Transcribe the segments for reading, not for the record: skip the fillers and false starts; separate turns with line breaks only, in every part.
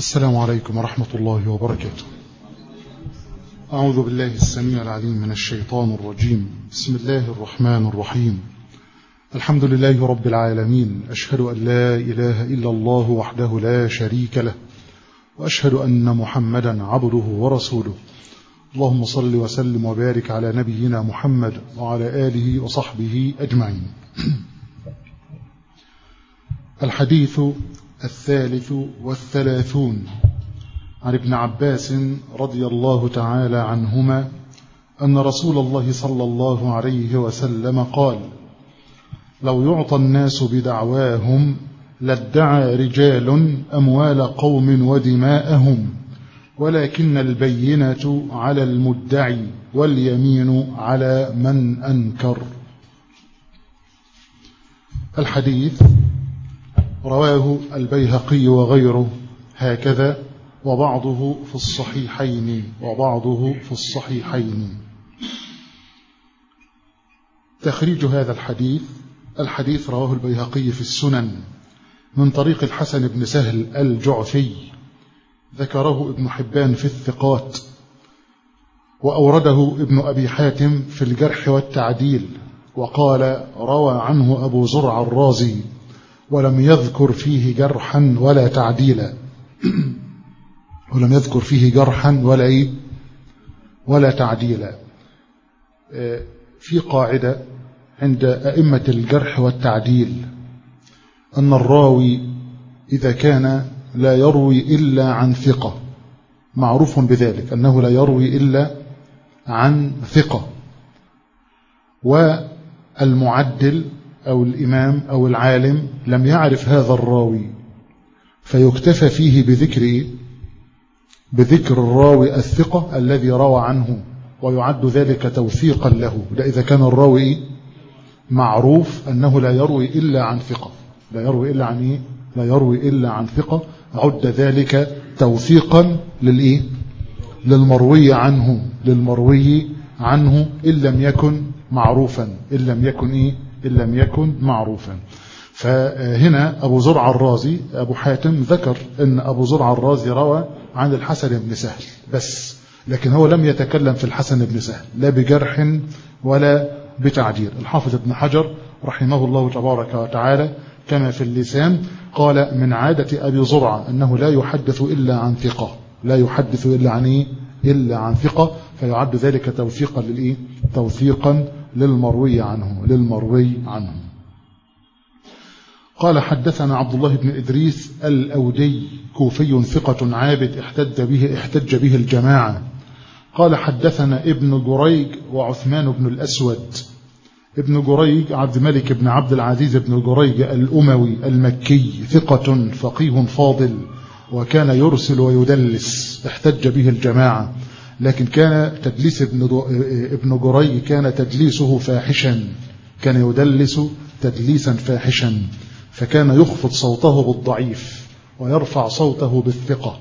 السلام عليكم ورحمة الله وبركاته. أعوذ بالله السميع العليم من الشيطان الرجيم. بسم الله الرحمن الرحيم. الحمد لله رب العالمين، أشهد أن لا إله إلا الله وحده لا شريك له، وأشهد أن محمدا عبده ورسوله. اللهم صل وسلم وبارك على نبينا محمد وعلى آله وصحبه أجمعين. الحديث 33 عن ابن عباس رضي الله تعالى عنهما أن رسول الله صلى الله عليه وسلم قال: لو يعطى الناس بدعواهم لادعى رجال أموال قوم ودماءهم، ولكن البينة على المدعي واليمين على من أنكر. الحديث رواه البيهقي وغيره هكذا، وبعضه في الصحيحين. تخريج هذا الحديث رواه البيهقي في السنن من طريق الحسن بن سهل الجعفي، ذكره ابن حبان في الثقات، وأورده ابن أبي حاتم في الجرح والتعديل، وقال روى عنه أبو زرع الرازي ولم يذكر فيه جرحا ولا تعديلا ولا تعديلا. في قاعدة عند أئمة الجرح والتعديل أن الراوي إذا كان لا يروي إلا عن ثقة، معروف بذلك أنه لا يروي إلا عن ثقة، والمعدل أو الإمام أو العالم لم يعرف هذا الراوي، فيكتفى فيه بذكر الراوي الثقة الذي روى عنه، ويعد ذلك توثيقا له. ده إذا كان الراوي معروف أنه لا يروي إلا عن ثقة، لا يروي إلا عن ثقة، عد ذلك توثيقا للمروي عنه إن لم يكن معروفا. فهنا أبو زرع الرازي أبو حاتم ذكر أن أبو زرع الرازي روى عن الحسن بن سهل بس، لكن هو لم يتكلم في الحسن بن سهل لا بجرح ولا بتعديل. الحافظ ابن حجر رحمه الله تبارك وتعالى كما في اللسان قال: من عادة أبي زرع أنه لا يحدث إلا عن ثقة، فيعد ذلك توثيقا للمروي عنه. قال: حدثنا عبد الله بن إدريس الأودي، كوفي ثقة عابد احتج به الجماعة. قال: حدثنا ابن جريج وعثمان بن الأسود. ابن جريج عبد الملك بن عبد العزيز بن جريج الأموي المكي، ثقة فقيه فاضل، وكان يرسل ويدلس، احتج به الجماعة، لكن كان تدليس ابن جريج كان تدليسه فاحشا، كان يدلس تدليسا فاحشا، فكان يخفض صوته بالضعيف ويرفع صوته بالثقة،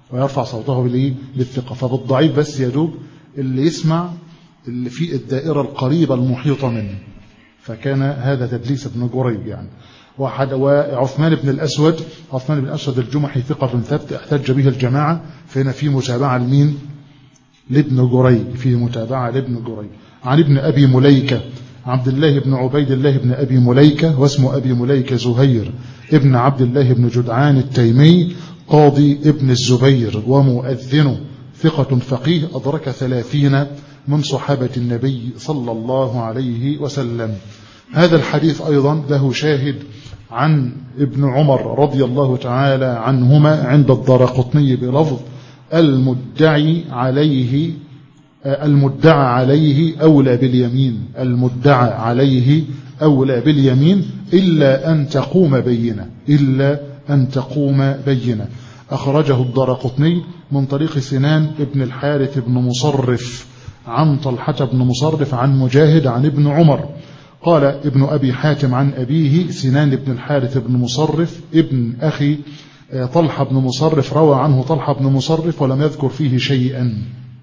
فبالضعيف بس يدوب اللي يسمع اللي في الدائرة القريبة المحيطة منه، فكان هذا تدليس ابن جريج يعني. وعثمان بن الأسود الجمحي ثقة ثبت، احتج به الجماعة، فهنا في متابعة لابن جريج. عن ابن أبي مليكة عبد الله بن عبيد الله بن أبي مليكة، واسمه أبي مليكة زهير ابن عبد الله بن جدعان التيمي، قاضي ابن الزبير ومؤذنه، ثقة فقيه، أدرك 30 من صحابة النبي صلى الله عليه وسلم. هذا الحديث أيضا له شاهد عن ابن عمر رضي الله تعالى عنهما عند الدارقطني بلفظ: المدعى عليه أولى باليمين إلا أن تقوم بينة. أخرجه الدارقطني من طريق سنان ابن الحارث بن مصرف عن طلحة بن مصرف عن مجاهد عن ابن عمر. قال ابن أبي حاتم عن أبيه سنان بن الحارث بن مصرف ابن أخي طلحة بن مصرف، روى عنه طلحة بن مصرف ولم يذكر فيه شيئا،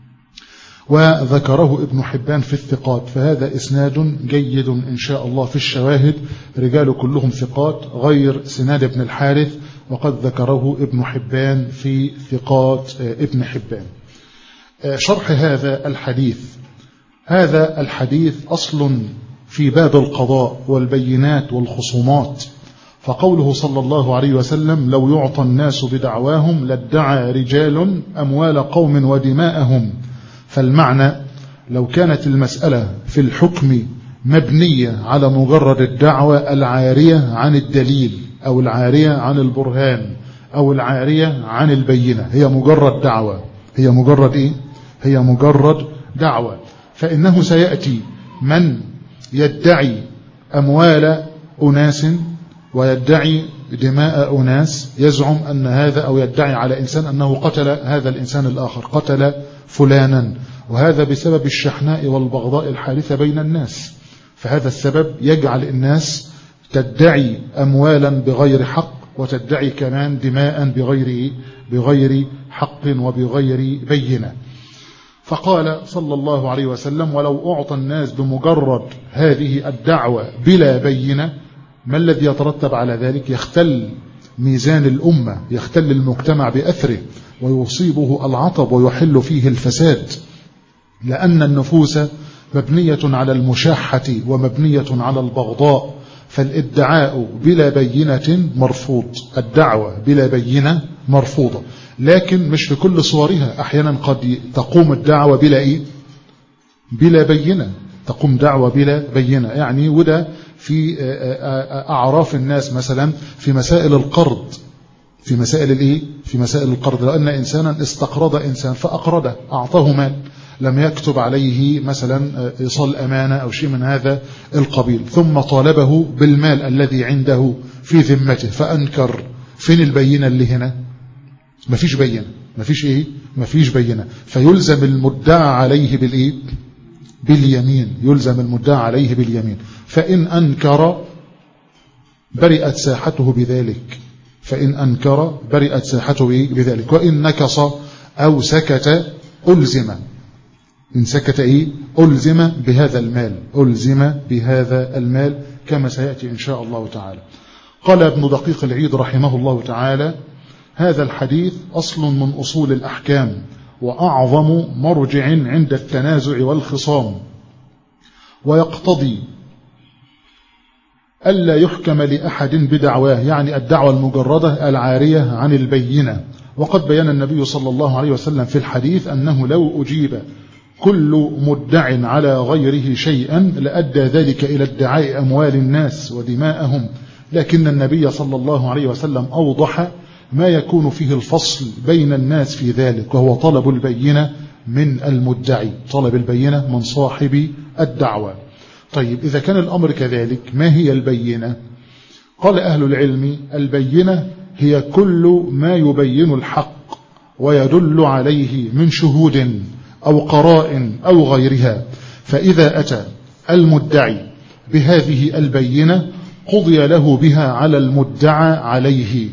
وذكره ابن حبان في الثقات، فهذا إسناد جيد إن شاء الله. في الشواهد رجال كلهم ثقات غير سنان بن الحارث وقد ذكره ابن حبان في ثقات ابن حبان. شرح هذا الحديث. هذا الحديث أصل في باب القضاء والبينات والخصومات، فقوله صلى الله عليه وسلم: لو يعطى الناس بدعواهم لادعى رجال أموال قوم ودماءهم. فالمعنى لو كانت المسألة في الحكم مبنية على مجرد الدعوة العارية عن الدليل أو العارية عن البرهان أو العارية عن البينة، هي مجرد دعوة، هي مجرد إيه؟ هي مجرد دعوة، فإنه سيأتي من يدعي أموال أناس ويدعي دماء أناس، يزعم أن هذا، أو يدعي على إنسان أنه قتل هذا الإنسان الآخر، قتل فلانا، وهذا بسبب الشحناء والبغضاء الحادثة بين الناس. فهذا السبب يجعل الناس تدعي أموالا بغير حق، وتدعي كمان دماء بغير حق وبغير بينة. فقال صلى الله عليه وسلم: ولو أعطى الناس بمجرد هذه الدعوة بلا بينة، ما الذي يترتب على ذلك؟ يختل ميزان الأمة، يختل المجتمع بأثره، ويصيبه العطب ويحل فيه الفساد، لأن النفوس مبنية على المشاحة ومبنية على البغضاء. فالادعاء بلا بينة مرفوض، الدعوة بلا بينة مرفوضة، لكن مش في كل صورها. أحيانا قد تقوم الدعوة بلا بينة، تقوم دعوة بلا بينة، يعني وده في أعراف الناس، مثلا في مسائل القرض، في مسائل القرض. لو أن إنسانا استقرض إنسان فأقرضه، أعطاه مال، لم يكتب عليه مثلا إيصال أمانة أو شيء من هذا القبيل، ثم طالبه بالمال الذي عنده في ذمته فأنكر، فين البينة اللي هنا؟ مفيش بينة، مفيش بينة، فيلزم المدعى عليه باليمين، يلزم المدعى عليه باليمين. فإن أنكر برئت ساحته بذلك، بذلك. وإن نكص أو سكت ألزم، إن سكت ألزم بهذا المال، كما سيأتي إن شاء الله تعالى. قال ابن دقيق العيد رحمه الله تعالى: هذا الحديث أصل من أصول الأحكام، وأعظم مرجع عند التنازع والخصام، ويقتضي ألا يحكم لأحد بدعواه، يعني الدعوة المجردة العارية عن البينة. وقد بيان النبي صلى الله عليه وسلم في الحديث أنه لو أجيب كل مدع على غيره شيئا لأدى ذلك إلى ادعاء أموال الناس ودماءهم، لكن النبي صلى الله عليه وسلم أوضح ما يكون فيه الفصل بين الناس في ذلك، وهو طلب البينة من المدعي، طلب البينة من صاحب الدعوة. طيب، إذا كان الأمر كذلك، ما هي البينة؟ قال أهل العلم: البينة هي كل ما يبين الحق ويدل عليه من شهود أو قرائن أو غيرها. فإذا أتى المدعي بهذه البينة قضي له بها على المدعى عليه،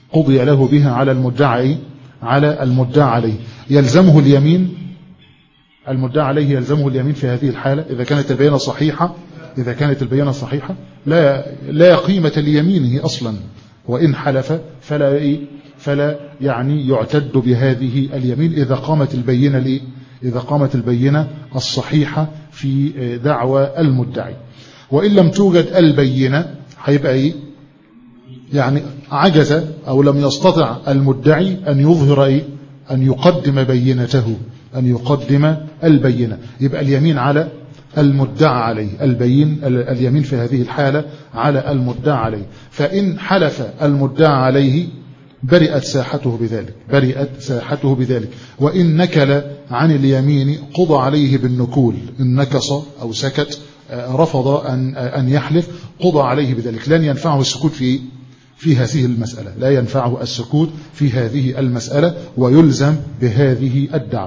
على المدعى عليه يلزمه اليمين، المدعى عليه يلزمه اليمين في هذه الحالة إذا كانت البينة صحيحة، لا قيمة ليمينه أصلا، وإن حلف فلا يعني يعتد بهذه اليمين إذا قامت البينة الصحيحة في دعوى المدعي. وإن لم توجد البينة هيبقى يعني عجز أو لم يستطع المدعي أن يظهر أن يقدم بينته، أن يقدم البينة، يبقى اليمين على المدعى عليه، اليمين في هذه الحالة على المدعى عليه. فإن حلف المدعى عليه برئت ساحته بذلك، وإن نكل عن اليمين قضى عليه بالنكول، إن نكص أو سكت رفض أن يحلف قضى عليه بذلك. لن ينفعه السكوت في هذه المسألة، لا ينفعه السكوت في هذه المسألة، ويلزم بهذه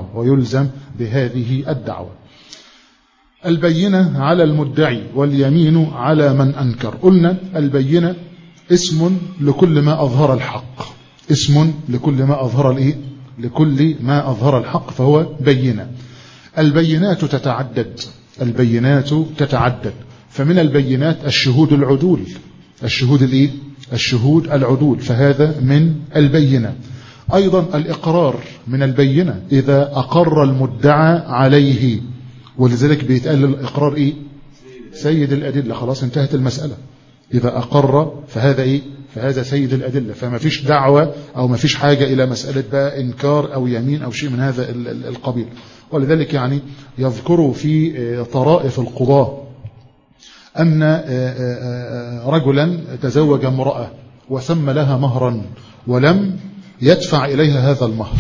الدعوة. البينة على المدعي واليمين على من أنكر. قلنا البينة اسم لكل ما أظهر الحق، لكل ما أظهر الحق فهو بينة. البينات تتعدد، فمن البينات الشهود العدول، الشهود العدول، فهذا من البينة. أيضا الإقرار من البينة إذا أقر المدعى عليه، ولذلك بيتقال الإقرار إيه؟ سيد الأدلة. خلاص انتهت المسألة. إذا أقر فهذا إيه؟ فهذا سيد الأدلة، فما فيش دعوة أو ما فيش حاجة إلى مسألة بقى إنكار أو يمين أو شيء من هذا القبيل. ولذلك يعني يذكر في طرائف القضاة أن رجلا تزوج امرأة وسمى لها مهرا ولم يدفع إليها هذا المهر،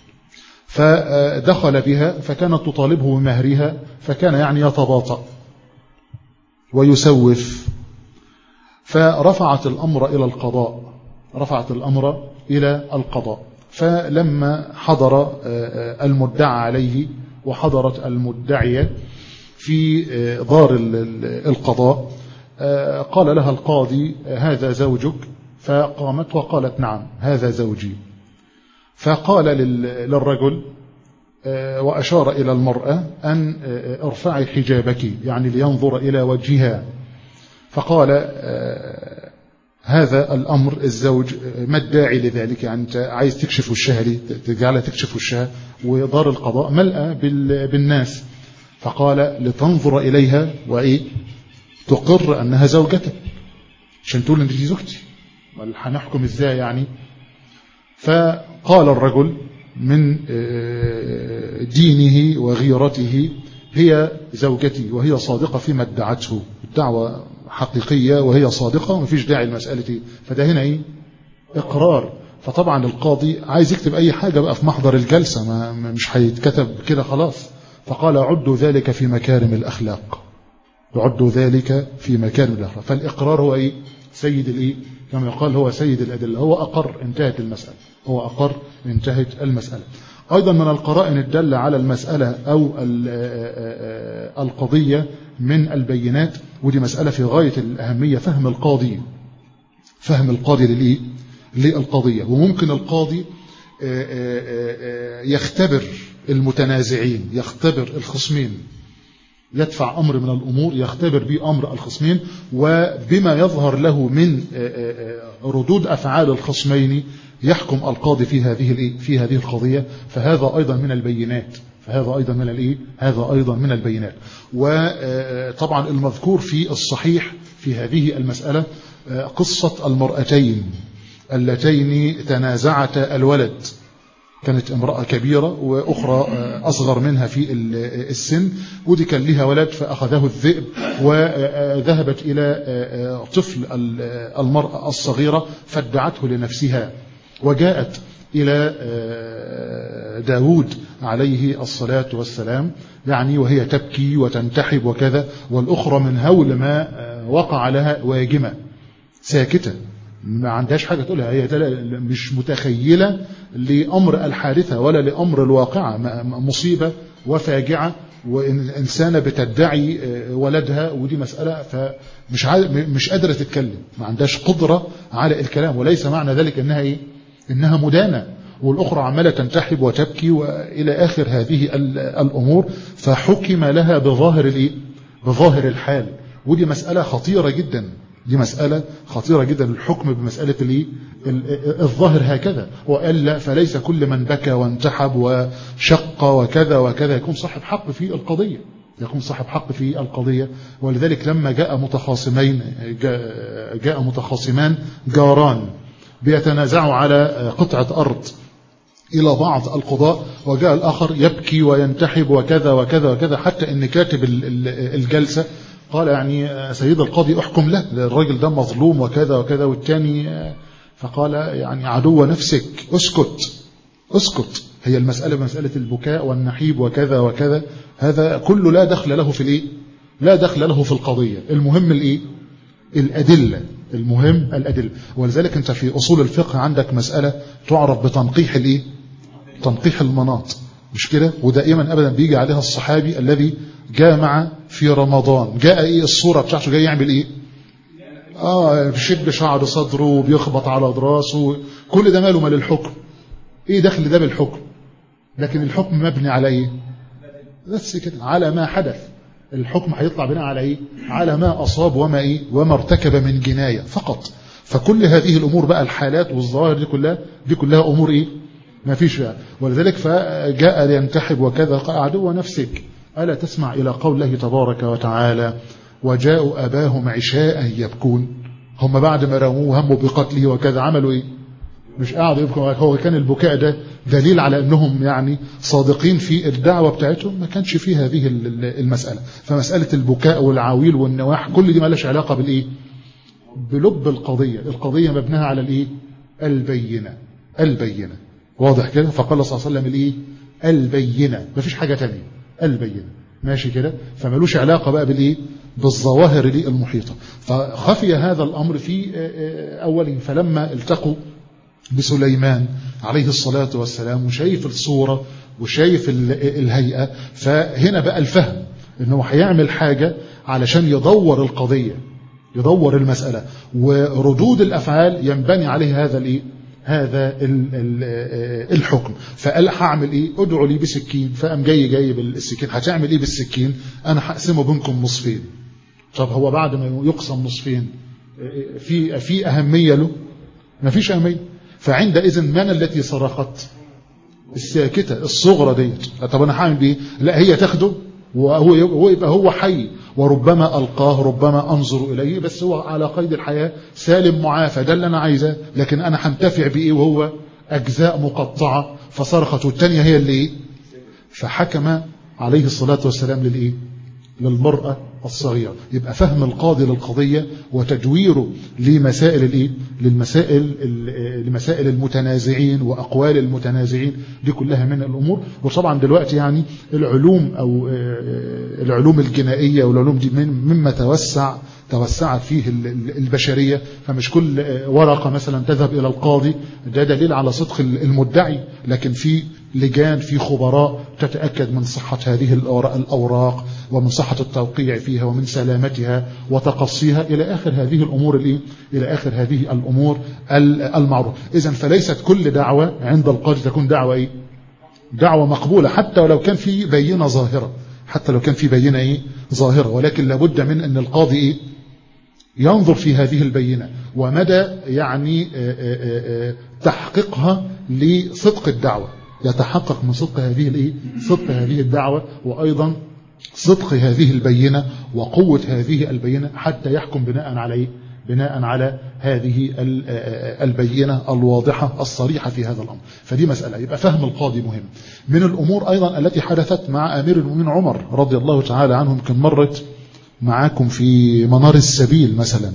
فدخل بها فكانت تطالبه بمهرها، فكان يعني يتباطأ ويسوف، فرفعت الأمر إلى القضاء، رفعت الأمر إلى القضاء. فلما حضر المدعى عليه وحضرت المدعية في دار القضاء، قال لها القاضي هذا زوجك؟ فقامت وقالت نعم هذا زوجي. فقال للرجل وأشار إلى المرأة أن ارفعي حجابك، يعني لينظر إلى وجهها. فقال هذا الأمر الزوج ما الداعي لذلك؟ يعني أنت عايز تكشف وشها ليه؟ تجعلها تكشف وشها، ودار القضاء ملأ بالناس. فقال لتنظر إليها وإيه؟ تقر أنها زوجتك، عشان تقول أن دي زوجتي، هنحكم إزاي يعني؟ فقال الرجل من دينه وغيرته هي زوجتي وهي صادقة فيما ادعته، الدعوة حقيقية وهي صادقة ومفيش داعي المسألة. فده هنا إيه؟ إقرار. فطبعا القاضي عايز يكتب أي حاجة بقى في محضر الجلسة، مش هيتكتب كده خلاص. فقال عدوا ذلك في مكارم الأخلاق، يعدوا ذلك في مكارم الأخلاق. فالإقرار هو إيه؟ سيد الإيه؟ كما يقال هو سيد الأدلة. هو أقر انتهت المسألة، هو أقر انتهت المسألة. أيضا من القرائن الدالة على المسألة أو القضية من البينات، ودي مسألة في غاية الأهمية، فهم القاضي للقضية. وممكن القاضي يختبر المتنازعين، يختبر الخصمين، يدفع أمر من الأمور يختبر به أمر الخصمين، وبما يظهر له من ردود أفعال الخصمين يحكم القاضي في هذه القضية. فهذا أيضا من البينات، هذا أيضا من البينات. وطبعا المذكور في الصحيح في هذه المسألة قصة المرأتين اللتين تنازعتا الولد. كانت امرأة كبيرة وأخرى أصغر منها في السن، ودي كان لها ولد فأخذه الذئب، وذهبت إلى طفل المرأة الصغيرة فادعته لنفسها، وجاءت إلى داود عليه الصلاة والسلام يعني وهي تبكي وتنتحب وكذا، والأخرى من هول ما وقع لها واجمة ساكتة، ما عندهاش حاجة تقولها، هي مش متخيلة لأمر الحادثة ولا لأمر الواقعة، مصيبة وفاجعة، وإنسانة بتدعي ولدها، ودي مسألة مش قادرة تتكلم، ما عندهاش قدرة على الكلام. وليس معنى ذلك إنها إيه؟ إنها مدانة، والأخرى عمالة تنتحب وتبكي وإلى آخر هذه الأمور. فحكم لها بظاهر الحال، ودي مسألة خطيرة جدا، الحكم بمسألة الظاهر هكذا، وإلا فليس كل من بكى وانتحب وشق وكذا وكذا يكون صاحب حق في القضية. ولذلك لما جاء متخاصمان جاران بيتنازعوا على قطعة أرض إلى بعض القضاء، وجاء الآخر يبكي وينتحب وكذا وكذا وكذا، حتى إن كاتب الجلسة قال يعني سيد القاضي احكم له، الراجل ده مظلوم وكذا وكذا، والتاني فقال يعني عدو نفسك اسكت، هي المسألة مسألة البكاء والنحيب وكذا وكذا، هذا كله لا دخل له في القضية. المهم الأدلة، ولذلك انت في أصول الفقه عندك مسألة تعرف بتنقيح تنقيح المناط، مش كده؟ ودائما أبدا بيجي عليها الصحابي الذي جامع في رمضان، جاء الصورة بتاعته جاي يعمل بيشد شعر صدره وبيخبط على راسه، كل ده ماله مال الحكم؟ دخل ده بالحكم؟ لكن الحكم مبني على بس كده، على ما حدث. الحكم هيطلع بناء على على ما أصاب وما ارتكب من جناية فقط. فكل هذه الأمور بقى الحالات والظواهر دي كلها أمور إيه؟ ما فيش بقى. ولذلك فجاء لينتحب وكذا قال عدو نفسك ألا تسمع إلى قول الله تبارك وتعالى وجاءوا أباهم عشاء يبكون. هم بعد ما رموه هموا بقتله وكذا عملوا إيه؟ مش قاعدوا يبكوا. هو كان البكاء ده دليل على أنهم يعني صادقين في الدعوة بتاعتهم؟ ما كانش فيه هذه المسألة. فمسألة البكاء والعويل والنواح كل دي ما لهاش علاقة بالإيه؟ بلب القضية مبناها على الإيه؟ البينة واضح كده. فقال صلى الله عليه وسلم الإيه؟ البينة، ما فيش حاجة تانية، البينة ماشي كده. فملوش علاقة بقى بالإيه؟ بالظواهر دي المحيطة. فخفي هذا الأمر في أوله. فلما التقوا بسليمان عليه الصلاة والسلام وشايف الصورة وشايف الهيئة، فهنا بقى الفهم انه هيعمل حاجة علشان يدور القضية، يدور المسألة، وردود الأفعال ينبني عليه هذا الحكم. فقال هعمل ايه؟ ادعوا لي بسكين. فقام جاي بالسكين. هتعمل ايه بالسكين؟ انا هقسمه بينكم نصفين. طب هو بعد ما يقسم نصفين في أهمية له؟ ما فيش أهمية. فعندئذ من التي صرخت؟ الساكتة الصغرى ديت. طب انا هعمل بايه؟ لا، هي تاخده وهو يبقى هو حي، وربما ألقاه ربما أنظر إليه، بس هو على قيد الحياة سالم معافى، ده اللي أنا عايزاه. لكن أنا هنتفع بإيه وهو أجزاء مقطعة؟ فصرخت. والتانية هي اللي إيه؟ فحكم عليه الصلاة والسلام للإيه؟ للمرأة الصغيرة. يبقى فهم القاضي للقضية وتدويره لمسائل الإيه؟ لمسائل المتنازعين وأقوال المتنازعين، دي كلها من الأمور. وطبعا دلوقتي يعني العلوم أو العلوم الجنائية والعلوم دي مما توسعت فيه البشرية. فمش كل ورقة مثلا تذهب إلى القاضي ده دليل على صدق المدعي، لكن في لجان، في خبراء تتأكد من صحة هذه الأوراق ومن صحة التوقيع فيها ومن سلامتها وتقصيها إلى آخر هذه الأمور إلى آخر هذه الأمور المعروفة. إذن فليست كل دعوة عند القاضي تكون دعوة إيه؟ دعوة مقبولة، حتى ولو كان في بينة ظاهرة، ظاهرة، ولكن لابد من أن القاضي إيه؟ ينظر في هذه البينة ومدى يعني تحقيقها لصدق الدعوة، يتحقق من صدق هذه الدعوة، وأيضا صدق هذه البينة وقوة هذه البينة، حتى يحكم بناء على هذه البينة الواضحة الصريحة في هذا الأمر. فدي مسألة. يبقى فهم القاضي مهم. من الأمور أيضا التي حدثت مع أمير المؤمنين عمر رضي الله تعالى عنه، يمكن مرت معاكم في منار السبيل مثلا،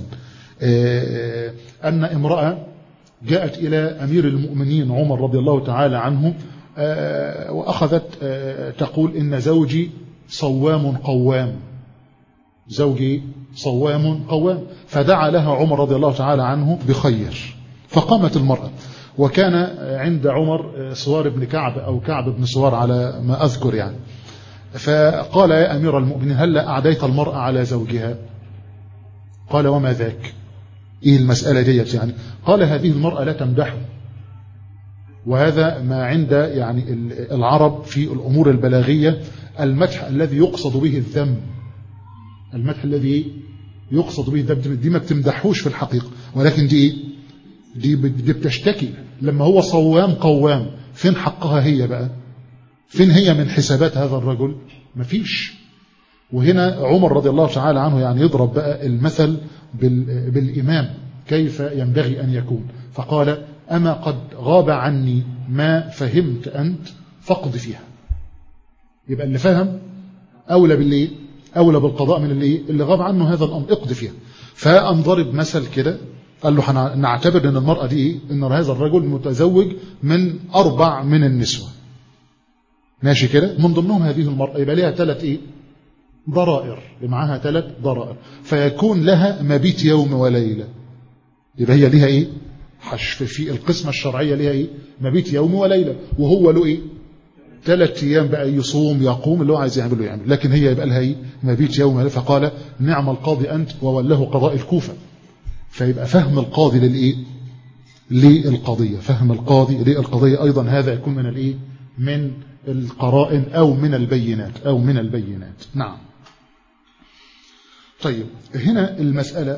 أن امرأة جاءت إلى أمير المؤمنين عمر رضي الله تعالى عنه وأخذت تقول إن زوجي صوام قوام، زوجي صوام قوام. فدعا لها عمر رضي الله تعالى عنه بخير. فقامت المرأة، وكان عند عمر سوار بن كعب أو كعب بن سوار على ما أذكر يعني. فقال يا أمير المؤمنين هل أعديت المرأة على زوجها؟ قال وما ذاك؟ إيه المسألة ديت يعني؟ قال هذه المرأة لا تمدحه، وهذا ما عند يعني العرب في الأمور البلاغية، المدح الذي يقصد به الذم، المدح الذي يقصد به الذم دي ما بتمدحوش في الحقيقة، ولكن دي بتشتكي. لما هو صوام قوام، فين حقها هي بقى؟ فين هي من حسابات هذا الرجل؟ مفيش. وهنا عمر رضي الله تعالى عنه يعني يضرب بقى المثل بالإمام كيف ينبغي أن يكون. فقال أما قد غاب عني ما فهمت أنت فاقض فيها. يبقى اللي فهم أولى بالقضاء من اللي غاب عنه هذا الأمر، اقض فيها. فأنضرب مثل كده، قال له نعتبر أن المرأة دي أن هذا الرجل متزوج من 4 من النسوة، ماشي كده، من ضمنهم هذه المرأة، يبقى لها 3 ضرائر، معاها 3 ضرائر، فيكون لها مبيت يوم وليلة. يبقى هي لها حشف في القسمة الشرعية، لها مبيت يوم وليلة، وهو له 3 أيام بقى يصوم يقوم اللي هو عايز يعمله، لكن هي يبقى لها مبيت يوم وليلة. فقال نعم القاضي أنت ووله قضاء الكوفة. فيبقى فهم القاضي للقضية، فهم القاضي للقضية أيضا هذا يكون من القرائن أو من البينات. نعم. طيب هنا المسألة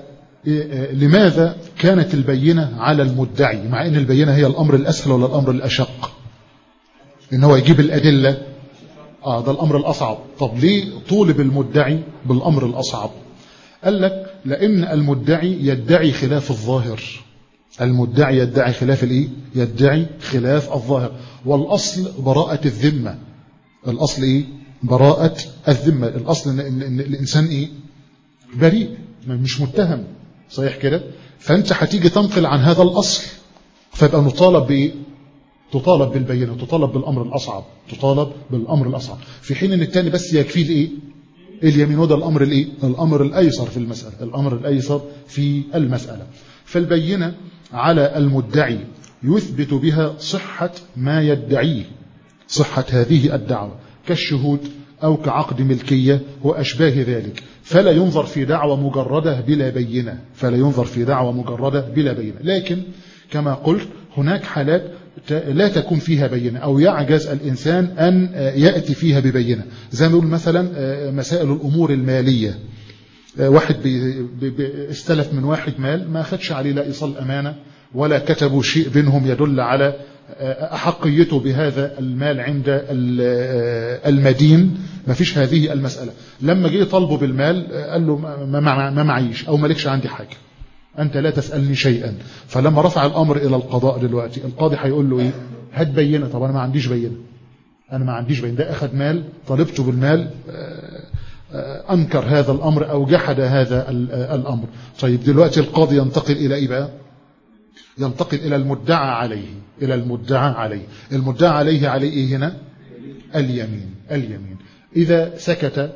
لماذا كانت البينة على المدعي مع أن البينة هي الأمر الأسهل ولا الأمر الأشق؟ إن هو يجيب الأدلة، ده الأمر الأصعب. طب ليه طولب المدعي بالأمر الأصعب؟ قال لك لأن المدعي يدعي خلاف الظاهر. المدعي يدعي خلاف الإيه؟ يدعي خلاف الظاهر. والأصل براءة الذمة. الأصل إيه؟ براءة الذمة. الأصل إن الإنسان إيه؟ بريء، مش متهم، صحيح كده؟ فأنت هتيجي تنقل عن هذا الأصل، فيبقى نطالب بإيه؟ تطالب بالبينة، تطالب بالأمر الأصعب، تطالب بالأمر الأصعب، في حين أن الثاني بس يكفيه الإيه؟ اليمين. وده الأمر الإيه؟ الأمر الأيسر في المسألة، الأمر الأيسر في المسألة. فالبينة على المدعي يثبت بها صحة ما يدعيه، صحة هذه الدعوة، كالشهود أو كعقد ملكية وأشباه ذلك. فلا ينظر في دعوة مجردة بلا بينة، فلا ينظر في دعوة مجردة بلا بينة. لكن كما قلت هناك حالات لا تكون فيها بينة أو يعجز الإنسان أن يأتي فيها ببينة، زي ما نقول مثلا مسائل الأمور المالية. واحد استلف من واحد مال، ما أخدش عليه لا إيصال أمانة ولا كتبوا شيء بينهم يدل على أحقيته بهذا المال عند المدين، ما فيش هذه المسألة. لما جه طلبه بالمال قال له ما معيش أو مالكش عندي حاجة، أنت لا تسألني شيئا. فلما رفع الأمر إلى القضاء دلوقتي، القاضي هيقول له إيه؟ هات بينة. طب أنا ما عنديش بينة، أنا ما عنديش بينة، ده أخذ مال، طالبته بالمال، أنكر هذا الأمر أو جحد هذا الأمر. طيب دلوقتي القاضي ينتقل إلى إيه بقى؟ ينتقل إلى المدعى عليه، إلى المدعى عليه. المدعى عليه عليه إيه هنا؟ اليمين. اليمين إذا سكت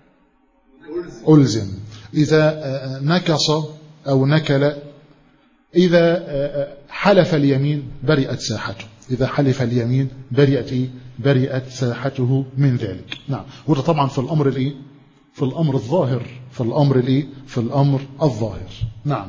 ألزم، إذا نكص أو نكل، إذا حلف اليمين برئت ساحته، إذا حلف اليمين برئت إيه؟ برئت ساحته من ذلك. نعم. وده طبعا في الأمر الإيه؟ في الأمر الظاهر، في الأمر الإيه؟ في الأمر الظاهر. نعم.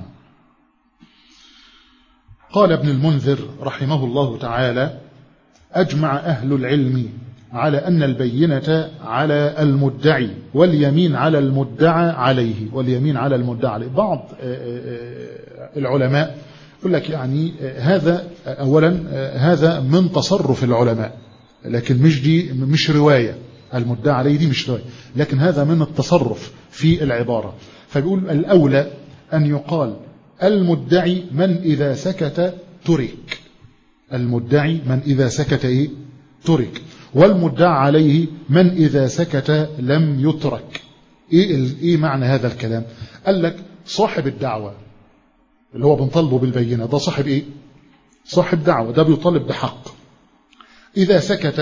قال ابن المنذر رحمه الله تعالى: أجمع أهل العلم على أن البينة على المدعي واليمين على المدعى عليه، واليمين على المدعى عليه. بعض العلماء يقول لك يعني هذا أولا هذا من تصرف العلماء، لكن مش رواية، المدعى عليه دي مش رواية، لكن هذا من التصرف في العبارة. فبيقول الأولى أن يقال المدعي من إذا سكت ترك، المدعي من إذا سكت إيه؟ ترك. والمدعى عليه من إذا سكت لم يترك. إيه معنى هذا الكلام؟ قال لك صاحب الدعوة اللي هو بنطالبه بالبينة ده صاحب إيه؟ صاحب دعوة، ده بيطالب بحق. إذا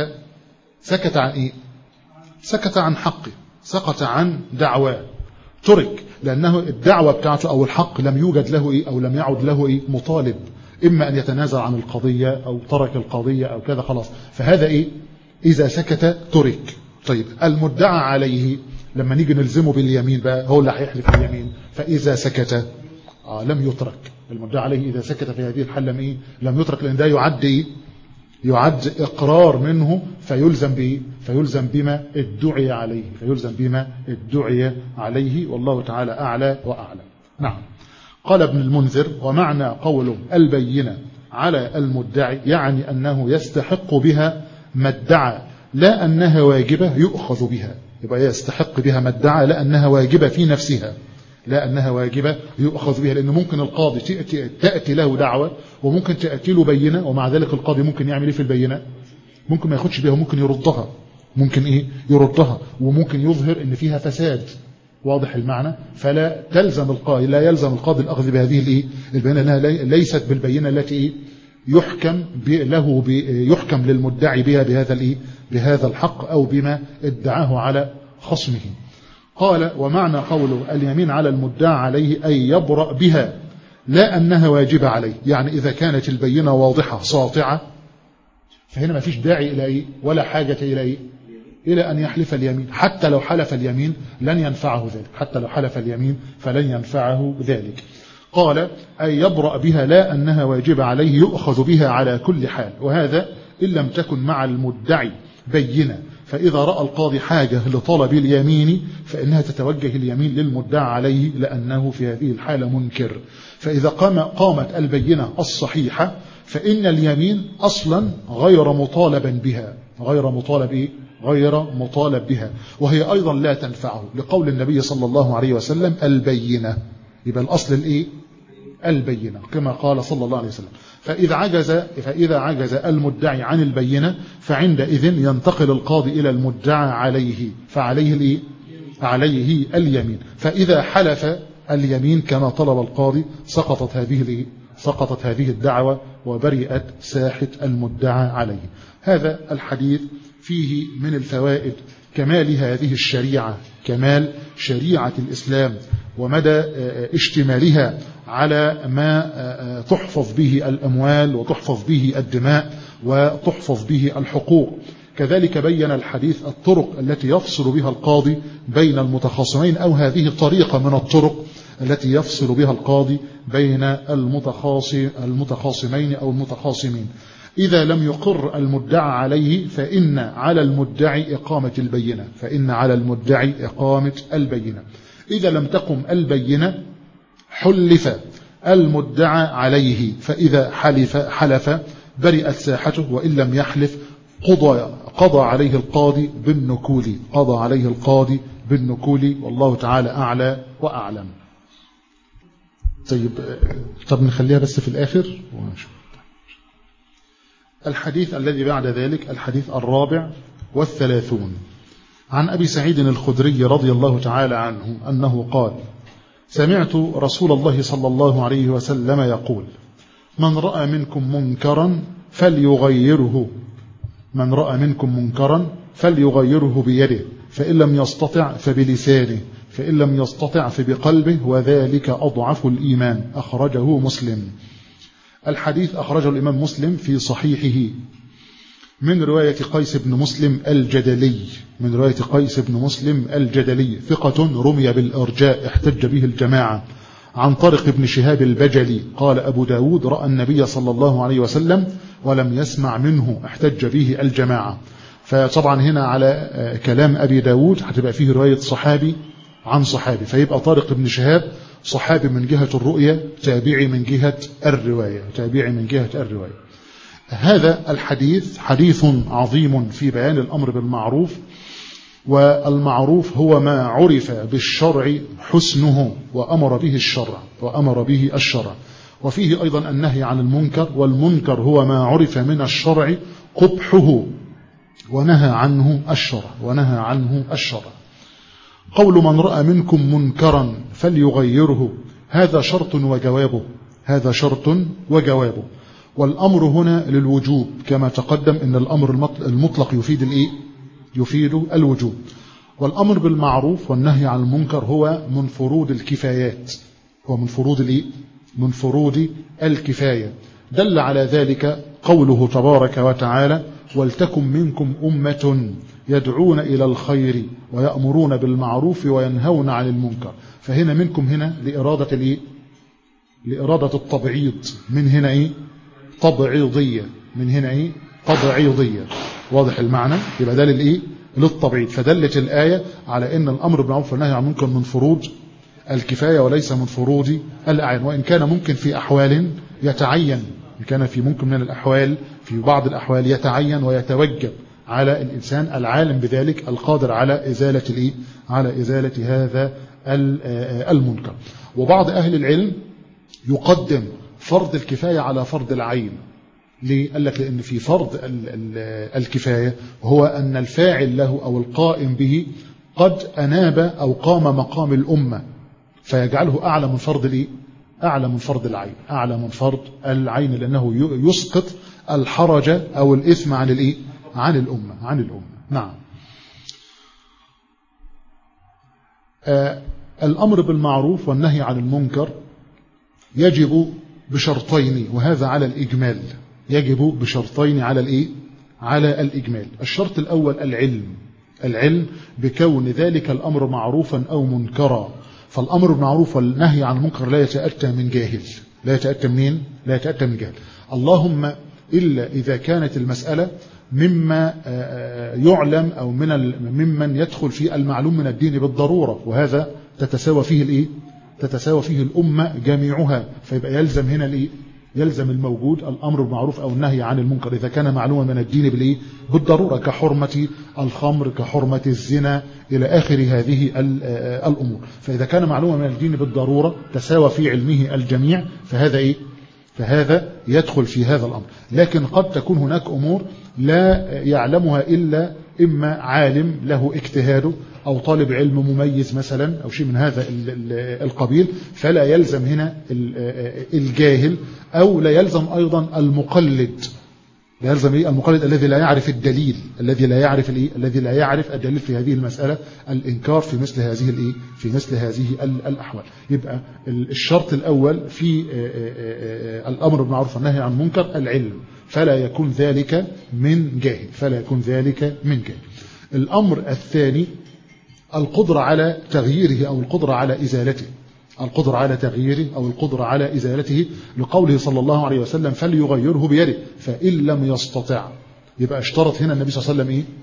سكت عن إيه؟ سكت عن حقه، سقط عن دعواه، ترك، لأنه الدعوة بتاعته أو الحق لم يوجد له إيه؟ أو لم يعد له إيه؟ مطالب، إما أن يتنازل عن القضية أو ترك القضية أو كذا، خلاص. فهذا إيه؟ إذا سكت ترك. طيب المدعى عليه لما نيجي نلزمه باليمين بقى، هو اللي هيحلف اليمين، فإذا سكت لم يترك. المدعى عليه إذا سكت في هذه الحالة لم يترك، لأن ده يعد إيه؟ يعد إقرار منه، فيلزم بإيه؟ فيلزم بما ادعي عليه، فيلزم بما ادعي عليه، والله تعالى أعلى وأعلم. نعم. قال ابن المنذر: ومعنى قوله البينة على المدعي يعني أنه يستحق بها ما ادعى لا أنها واجبة يؤخذ بها. يبقى يستحق بها ما ادعى لا أنها واجبة في نفسها، لا أنها واجبة يؤخذ بها، لأنه ممكن القاضي تأتي له دعوة وممكن تأتي له بينة، ومع ذلك القاضي ممكن يعمل إيه في البينة؟ ممكن ما ياخدش بها، وممكن يردها، ممكن إيه؟ يردها، وممكن يظهر إن فيها فساد، واضح المعنى. فلا تلزم القاضي، لا يلزم القاضي الأخذ بهذه الإيه؟ البينة، لأنها ليست بالبينة التي يحكم له يحكم للمدعي بها بهذا الإيه؟ بهذا الحق أو بما ادعاه على خصمه. قال: ومعنى قوله اليمين على المدعى عليه أي يبرأ بها لا أنها واجبة عليه، يعني إذا كانت البينة واضحة ساطعة فهنا ما فيش داعي إلى إيه؟ ولا حاجة إلى إيه؟ إلى أن يحلف اليمين. حتى لو حلف اليمين لن ينفعه ذلك، حتى لو حلف اليمين فلن ينفعه ذلك. قال: أي يبرأ بها لا أنها واجبة عليه يؤخذ بها على كل حال، وهذا إن لم تكن مع المدعي بينة، فإذا رأى القاضي حاجة لطلب اليمين فإنها تتوجه اليمين للمدعى عليه لأنه في هذه الحالة منكر. فإذا قامت البينة الصحيحة فإن اليمين أصلا غير مطالب بها، غير مطالب بها، وهي أيضا لا تنفعه لقول النبي صلى الله عليه وسلم البينة. يبقى الأصل الإيه؟ البينة كما قال صلى الله عليه وسلم. فإذا عجز المدعي عن البينة فعندئذ ينتقل القاضي إلى المدعى عليه فعليه الإيه؟ عليه اليمين. فإذا حلف اليمين كما طلب القاضي سقطت هذه الدعوة وبرئت ساحة المدعى عليه. هذا الحديث فيه من الفوائد كمال هذه الشريعة، كمال شريعة الإسلام ومدى اشتمالها على ما تحفظ به الأموال وتحفظ به الدماء وتحفظ به الحقوق. كذلك بين الحديث الطرق التي يفصل بها القاضي بين المتخاصمين، أو هذه طريقة من الطرق التي يفصل بها القاضي بين المتخاصمين أو المتخاصمين. إذا لم يقر المدعى عليه فإن على المدعي إقامة البينة. إذا لم تقم البينة حلف المدعى عليه، فإذا حلف برئت ساحته، وإن لم يحلف قضى عليه القاضي بالنكول. والله تعالى أعلى وأعلم. طب نخليها بس في الآخر ونشوف. الحديث الذي بعد ذلك الحديث 34 عن أبي سعيد الخدري رضي الله تعالى عنه أنه قال: سمعت رسول الله صلى الله عليه وسلم يقول: من رأى منكم منكرا فليغيره بيده، فإن لم يستطع فبلسانه، فإن لم يستطع فبقلبه، وذلك أضعف الإيمان. أخرجه مسلم. الحديث أخرجه الإمام مسلم في صحيحه من رواية قيس بن مسلم الجدلي، ثقة رمي بالإرجاء احتج به الجماعة. عن طارق بن شهاب البجلي قال أبو داود: رأى النبي صلى الله عليه وسلم ولم يسمع منه، احتج به الجماعة. فطبعا هنا على كلام أبي داود هتبقى فيه رواية صحابي عن صحابي، فيبقى طارق بن شهاب صحابي من جهة الرؤية، تابعي من جهة الرواية. هذا الحديث حديث عظيم في بيان الأمر بالمعروف، والمعروف هو ما عرف بالشرع حسنه وأمر به الشرع، وفيه أيضا النهي عن المنكر، والمنكر هو ما عرف من الشرع قبحه ونهى عنه الشرع. قول من رأى منكم منكرا فليغيره هذا شرط وجوابه، والأمر هنا للوجوب كما تقدم إن الأمر المطلق يفيد الوجوب. والأمر بالمعروف والنهي عن المنكر هو من فروض الكفايات، من فروض الكفاية. دل على ذلك قوله تبارك وتعالى: ولتكن منكم أمة يدعون إلى الخير ويأمرون بالمعروف وينهون عن المنكر. فهنا منكم هنا لإرادة التبعيض، من هنا تبعيضية. واضح المعنى؟ يبقى ده للتبعيض. فدلت الآية على أن الأمر بالمعروف والنهي عن المنكر من فروض الكفاية وليس من فروض الأعيان، وإن كان ممكن في أحوال يتعين، ممكن من الأحوال في بعض الأحوال يتعين ويتوجب على الإنسان العالم بذلك القادر على إزالة هذا المنكر. وبعض أهل العلم يقدم فرض الكفاية على فرض العين. ليه؟ قال لك لأن في فرض الكفاية هو أن الفاعل له أو القائم به قد أناب أو قام مقام الأمة، فيجعله أعلى من فرض العين، لأنه يسقط الحرج أو الإثم عن الأمة. نعم. الأمر بالمعروف والنهي عن المنكر يجب بشرطين، وهذا على الإجمال. على الإجمال. الشرط الأول العلم بكون ذلك الأمر معروفا أو منكرا. فالأمر بالمعروف والنهي عن المنكر لا يتأتى من جاهل. لا يتأتى من جاهل. اللهم إلا إذا كانت المسألة مما يعلم أو ممن يدخل في المعلوم من الدين بالضرورة، وهذا تتساوى فيه الأمة جميعها. فيبقى يلزم هنا يلزم الموجود الأمر بالمعروف أو النهي عن المنكر إذا كان معلوما من الدين بالضرورة، كحرمة الخمر، كحرمة الزنا، إلى آخر هذه الأمور. فإذا كان معلوما من الدين بالضرورة تساوى في علمه الجميع، فهذا يدخل في هذا الأمر. لكن قد تكون هناك أمور لا يعلمها إلا إما عالم له اجتهاده أو طالب علم مميز مثلا أو شيء من هذا القبيل، فلا يلزم هنا الجاهل، أو لا يلزم أيضا المقلد. لا يلزم المقلد الذي لا يعرف الدليل، الذي لا يعرف الدليل في هذه المسألة الإنكار في مثل هذه الأحوال. يبقى الشرط الأول في الأمر بالمعروف والنهي عن المنكر العلم، فلا يكون ذلك من جاهل. الأمر الثاني القدرة على تغييره أو القدرة على إزالته، لقوله صلى الله عليه وسلم فليغيره بيده فإن لم يستطع. يبقى اشترط هنا النبي صلى الله عليه وسلم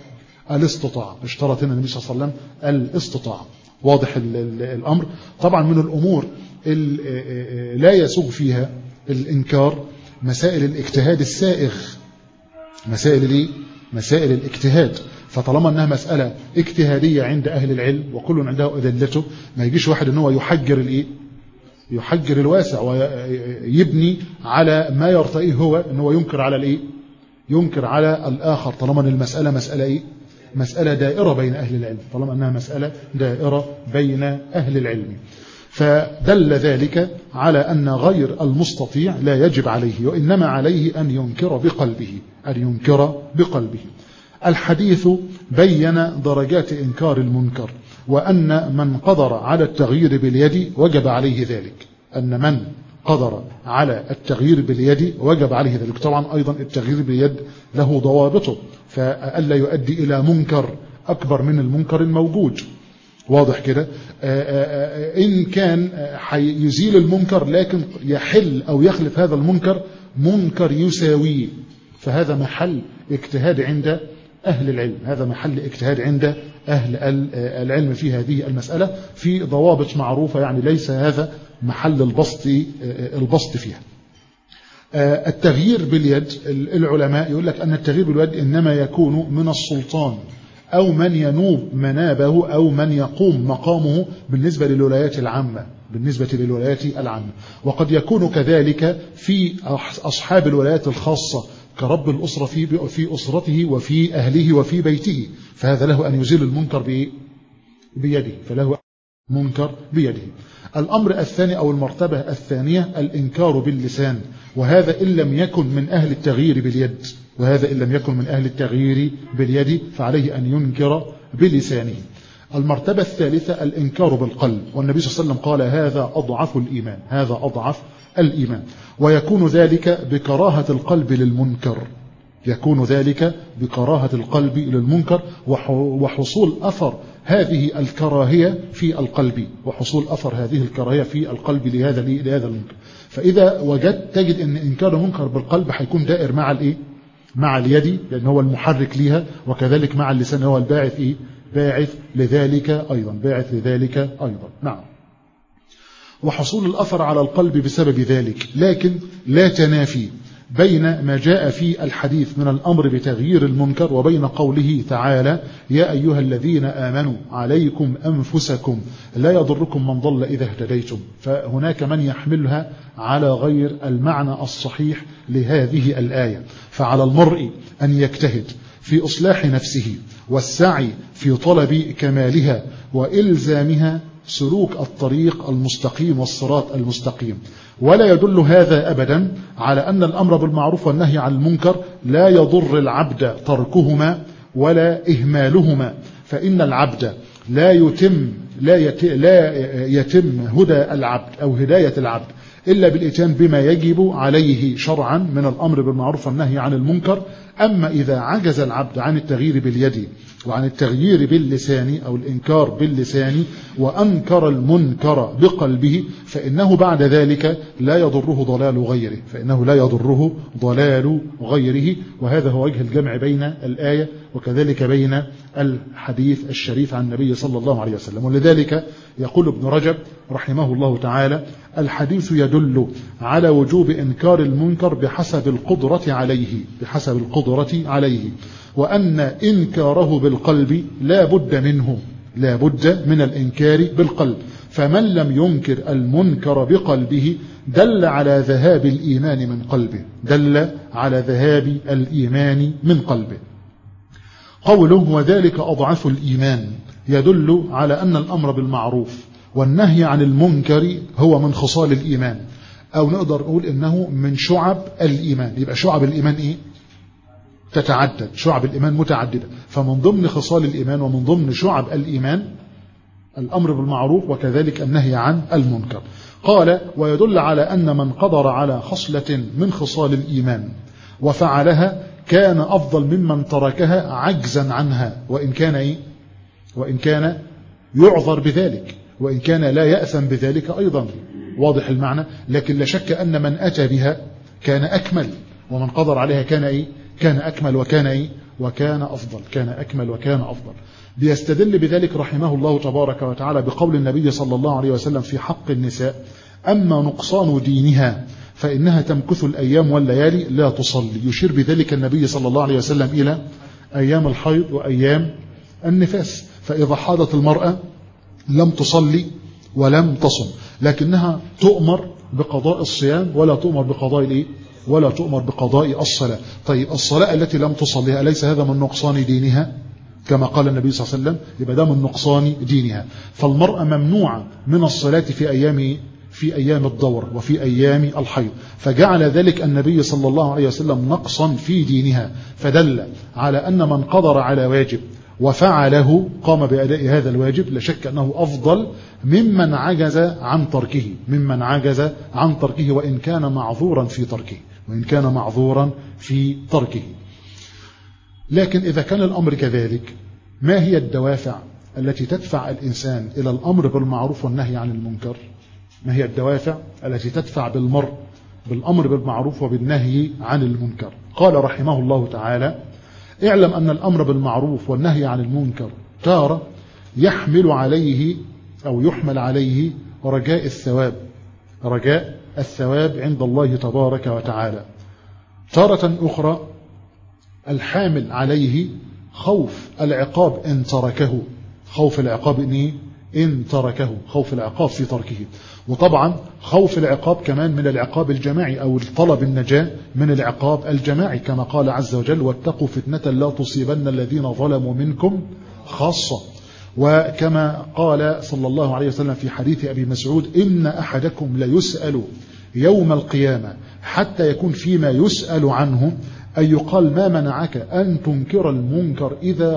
الاستطاعة. واضح الأمر. طبعا من الأمور لا يسوغ فيها الإنكار مسائل الاجتهاد السائغ، مسائل الاجتهاد. فطالما أنها مسألة اجتهادية عند أهل العلم وكل عنده أدلته، ما يجيش واحد أنه يحجر الواسع ويبني على ما يرتئيه هو أنه ينكر على الآخر، طالما أن المسألة مسألة دائرة بين أهل العلم، طالما أنها مسألة دائرة بين أهل العلم. فدل ذلك على أن غير المستطيع لا يجب عليه، وإنما عليه أن ينكر بقلبه. الحديث بين درجات إنكار المنكر، وأن من قدر على التغيير باليد وجب عليه ذلك. طبعا أيضا التغيير باليد له ضوابطه، فألا يؤدي إلى منكر أكبر من المنكر الموجود. واضح كده. إن كان يزيل المنكر لكن يحل أو يخلف هذا المنكر منكر يساويه، فهذا محل اجتهاد عند أهل العلم في هذه المسألة في ضوابط معروفة، يعني ليس هذا محل البسط فيها. التغيير باليد، العلماء يقول لك أن التغيير باليد إنما يكون من السلطان أو من ينوب منابه أو من يقوم مقامه بالنسبة للولايات العامة. وقد يكون كذلك في أصحاب الولايات الخاصة كرب الأسرة في أسرته وفي أهله وفي بيته، فهذا له أن يزيل المنكر بيده. الأمر الثاني أو المرتبة الثانية الإنكار باللسان، وهذا إن لم يكن من أهل التغيير باليد فعليه أن ينكر بلسانه. المرتبة الثالثة الإنكار بالقلب، والنبي صلى الله عليه وسلم قال هذا أضعف الإيمان، ويكون ذلك بكراهة القلب للمنكر، وحصول أثر هذه الكراهية في القلب لهذا المنكر. فإذا وجدت تجد أن إنكار المنكر بالقلب هيكون دائر مع اليد، لأن هو المحرك ليها، وكذلك مع اللسان هو باعث لذلك أيضا. نعم. وحصول الأثر على القلب بسبب ذلك، لكن لا تنافي بين ما جاء في الحديث من الأمر بتغيير المنكر وبين قوله تعالى يا أيها الذين آمنوا عليكم أنفسكم لا يضركم من ضل إذا اهتديتم. فهناك من يحملها على غير المعنى الصحيح لهذه الآية. فعلى المرء أن يجتهد في إصلاح نفسه والسعي في طلب كمالها وإلزامها سلوك الطريق المستقيم والصراط المستقيم. ولا يدل هذا أبدا على أن الأمر بالمعروف والنهي عن المنكر لا يضر العبد تركهما ولا إهمالهما، فإن العبد لا يتم هدى العبد أو هداية العبد إلا بالإتيان بما يجب عليه شرعا من الأمر بالمعروف والنهي عن المنكر. أما إذا عجز العبد عن التغيير باليد وعن التغيير باللسان أو الإنكار باللسان وأنكر المنكر بقلبه فإنه بعد ذلك لا يضره ضلال غيره. وهذا هو وجه الجمع بين الآية وكذلك بين الحديث الشريف عن النبي صلى الله عليه وسلم. ولذلك يقول ابن رجب رحمه الله تعالى: الحديث يدل على وجوب إنكار المنكر بحسب القدرة عليه وأن إنكاره بالقلب لا بد من الإنكار بالقلب، فمن لم ينكر المنكر بقلبه دل على ذهاب الإيمان من قلبه. قوله وذلك أضعف الإيمان يدل على أن الأمر بالمعروف والنهي عن المنكر هو من خصال الإيمان، أو نقدر نقول إنه من شعب الإيمان. يبقى شعب الإيمان إيه؟ تتعدد، شعب الإيمان متعددة، فمن ضمن خصال الإيمان ومن ضمن شعب الإيمان الأمر بالمعروف وكذلك النهي عن المنكر. قال ويدل على أن من قدر على خصلة من خصال الإيمان وفعلها كان أفضل ممن تركها عجزا عنها، وإن كان يعذر بذلك، وإن كان لا يأثم بذلك أيضا، واضح المعنى. لكن لا شك أن من أتى بها كان أكمل، ومن قدر عليها كان أكمل وكان أفضل. بيستدل بذلك رحمه الله تبارك وتعالى بقول النبي صلى الله عليه وسلم في حق النساء: أما نقصان دينها فإنها تمكث الأيام والليالي لا تصلي. يشير بذلك النبي صلى الله عليه وسلم إلى أيام الحيض وأيام النفاس، فإذا حاضت المرأة لم تصلي ولم تصم، لكنها تؤمر بقضاء الصيام ولا تؤمر بقضاء الصلاة. طيب الصلاة التي لم تصليها أليس هذا من نقصان دينها كما قال النبي صلى الله عليه وسلم؟ يبقى ده من نقصان دينها. فالمرأة ممنوعة من الصلاة في أيام الدورة وفي أيام الحيض، فجعل ذلك النبي صلى الله عليه وسلم نقصا في دينها، فدل على أن من قدر على واجب وفعله قام بأداء هذا الواجب لا شك أنه أفضل ممن عجز عن تركه وإن كان معذورا في تركه. لكن إذا كان الأمر كذلك، ما هي الدوافع التي تدفع الإنسان إلى الأمر بالمعروف والنهي عن المنكر؟ ما هي الدوافع التي تدفع بالمرء بالأمر بالمعروف وبالنهي عن المنكر؟ قال رحمه الله تعالى: اعلم أن الأمر بالمعروف والنهي عن المنكر تارة يحمل عليه رجاء الثواب عند الله تبارك وتعالى، تارة أخرى الحامل عليه خوف العقاب إن تركه، خوف العقاب في تركه. وطبعا خوف العقاب كمان من العقاب الجماعي أو طلب النجاة من العقاب الجماعي، كما قال عز وجل: واتقوا فتنة لا تصيبن الذين ظلموا منكم خاصة. وكما قال صلى الله عليه وسلم في حديث أبي مسعود: إن أحدكم ليسأل يوم القيامة حتى يكون فيما يسأل عنه أن يقال ما منعك أن تنكر المنكر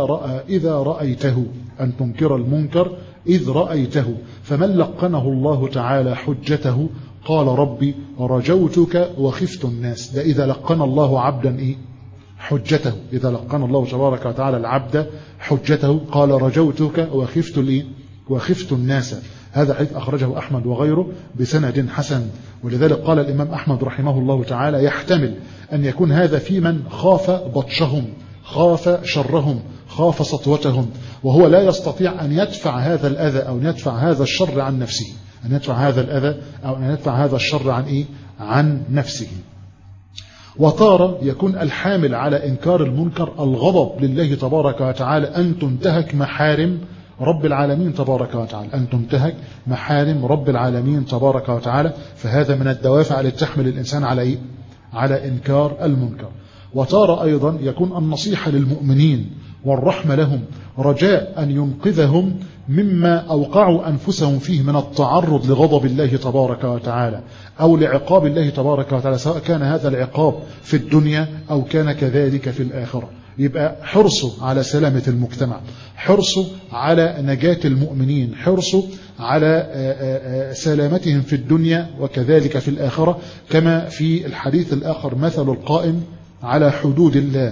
إذ رأيته، فمن لقنه الله تعالى حجته قال: ربي رجوتك وخفت الناس. ده إذا لقن الله عبدا حجته، إذا لقن الله تبارك وتعالى العبد حجته قال: رجوتك وخفت الناس. هذا حديث أخرجه أحمد وغيره بسند حسن. ولذلك قال الإمام أحمد رحمه الله تعالى: يحتمل أن يكون هذا في من خاف بطشهم، خاف شرهم، خاف سطوتهم، وهو لا يستطيع أن يدفع هذا الأذى أو أن يدفع هذا الشر عن نفسه، عن نفسه. وتارة يكون الحامل على إنكار المنكر الغضب لله تبارك وتعالى أن تنتهك محارم رب العالمين تبارك وتعالى، فهذا من الدوافع التي تحمل الإنسان على إنكار المنكر. وتارة أيضا يكون النصيحة للمؤمنين والرحمة لهم رجاء أن ينقذهم مما أوقعوا أنفسهم فيه من التعرض لغضب الله تبارك وتعالى أو لعقاب الله تبارك وتعالى، سواء كان هذا العقاب في الدنيا أو كان كذلك في الآخرة. يبقى حرصه على سلامة المجتمع، حرصه على نجاة المؤمنين، حرصه على سلامتهم في الدنيا وكذلك في الآخرة، كما في الحديث الآخر: مثل القائم على حدود الله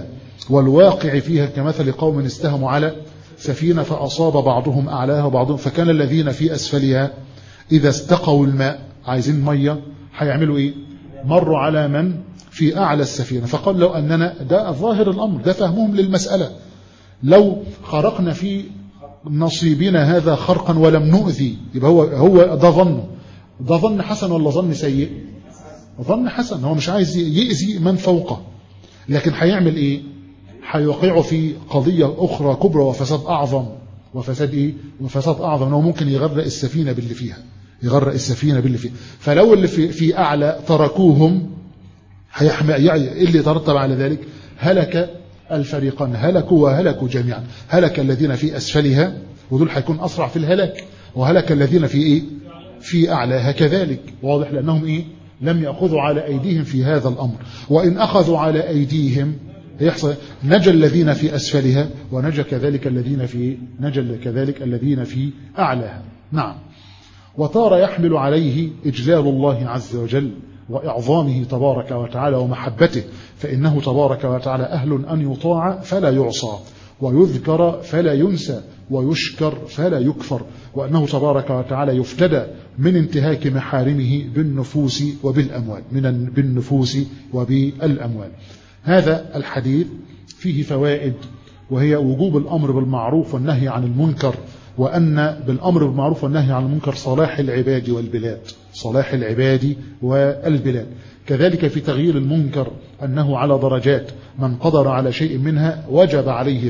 والواقع فيها كمثل قوم استهموا على سفينة فأصاب بعضهم أعلاها وبعضهم، فكان الذين في أسفلها إذا استقوا الماء عايزين مية هيعملوا إيه؟ مروا على من في أعلى السفينة. فقال لو أننا، ده ظاهر الأمر، ده فهمهم للمسألة، لو خرقنا في نصيبنا هذا خرقا ولم نؤذي، يبقى هو ده ظنه، ده ظن حسن ولا ظن سيء؟ ظن حسن، هو مش عايز يأذي من فوقه، لكن هيعمل إيه؟ هيوقعه في قضية أخرى كبرى وفساد أعظم. وفساد إيه؟ وفساد أعظم، أنه ممكن يغرق السفينة باللي فيها، يغرق السفينة باللي فيها. فلو اللي في أعلى تركوهم إيه اللي يترتب على ذلك؟ هلك الفريقان، هلكوا وهلكوا جميعا. هلك الذين في أسفلها، ودول هيكون أسرع في الهلاك، وهلك الذين في إيه؟ في أعلاها كذلك. واضح، لأنهم إيه؟ لم يأخذوا على أيديهم في هذا الأمر، وإن أخذوا على أيديهم يحصل نجا الذين في أسفلها، ونجا كذلك الذين في أعلاها. نعم. وطار يحمل عليه إجلال الله عز وجل وإعظامه تبارك وتعالى ومحبته، فإنه تبارك وتعالى أهل أن يطاع فلا يعصى، ويذكر فلا ينسى، ويشكر فلا يكفر، وأنه تبارك وتعالى يفتدى من انتهاك محارمه بالنفوس وبالأموال، بالنفوس وبالأموال. هذا الحديث فيه فوائد، وهي وجوب الأمر بالمعروف والنهي عن المنكر، وأن بالأمر بالمعروف والنهي عن المنكر صلاح العباد والبلاد، صلاح العباد والبلاد. كذلك في تغيير المنكر أنه على درجات، من قدر على شيء منها وجب عليه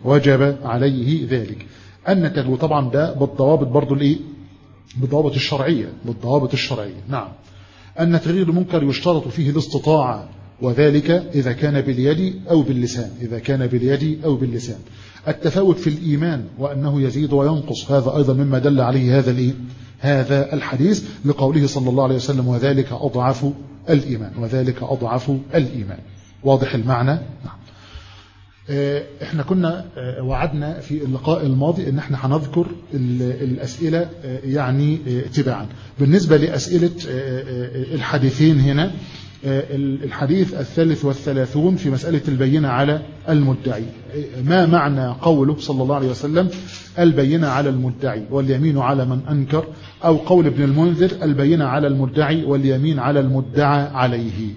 ذلك. أن طبعا ده بالضوابط برضو الإيه؟ بالضوابط الشرعية. نعم. أن تغيير المنكر يشترط فيه الاستطاعة، وذلك إذا كان باليد أو باللسان. التفاوت في الإيمان وأنه يزيد وينقص، هذا أيضا مما دل عليه هذا الحديث، لقوله صلى الله عليه وسلم وذلك أضعف الإيمان. واضح المعنى؟ نعم. احنا كنا وعدنا في اللقاء الماضي ان احنا هنذكر الأسئلة يعني تباعا. بالنسبة لأسئلة الحديثين هنا، الحديث 33 في مسألة البينة على المدعي، ما معنى قوله صلى الله عليه وسلم البينة على المدعي واليمين على من أنكر، أو قول ابن المنذر البينة على المدعي واليمين على المدعى عليه؟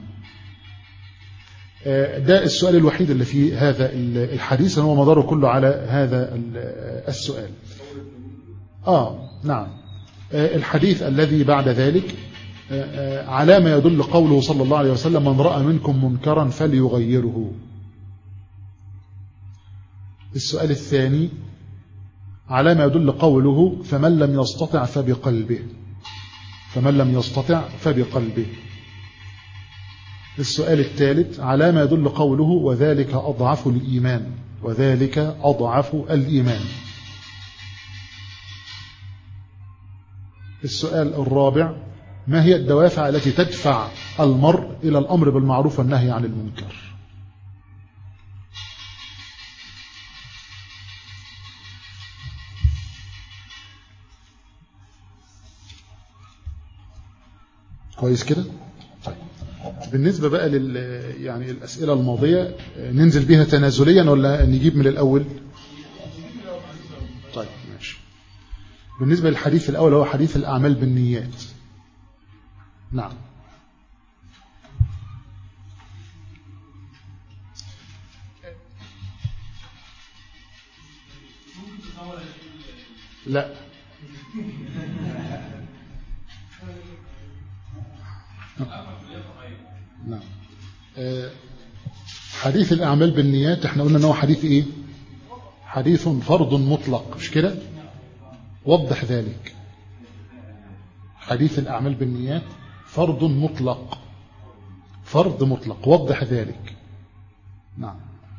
ده السؤال الوحيد اللي في هذا الحديث، هو مداره كله على هذا السؤال. نعم. الحديث الذي بعد ذلك، على ما يدل قوله صلى الله عليه وسلم من رأى منكم منكرا فليغيره. السؤال الثاني، على ما يدل قوله فمن لم يستطع فبقلبه. السؤال الثالث، على ما يدل قوله وذلك أضعف الإيمان. السؤال الرابع، ما هي الدوافع التي تدفع المرء إلى الأمر بالمعروف والنهي عن المنكر؟ كويس كده؟ طيب. بالنسبة بقى يعني الأسئلة الماضية ننزل بها تنازليا ولا نجيب من الأول؟ طيب ماشي. بالنسبة للحديث الأول هو حديث الأعمال بالنيات. نعم. لا. نعم. حديث الأعمال بالنيات احنا قلنا انه حديث ايه؟ حديث فرض مطلق، مش كده؟ وضح ذلك. حديث الأعمال بالنيات فرض مطلق، وضح ذلك. نعم.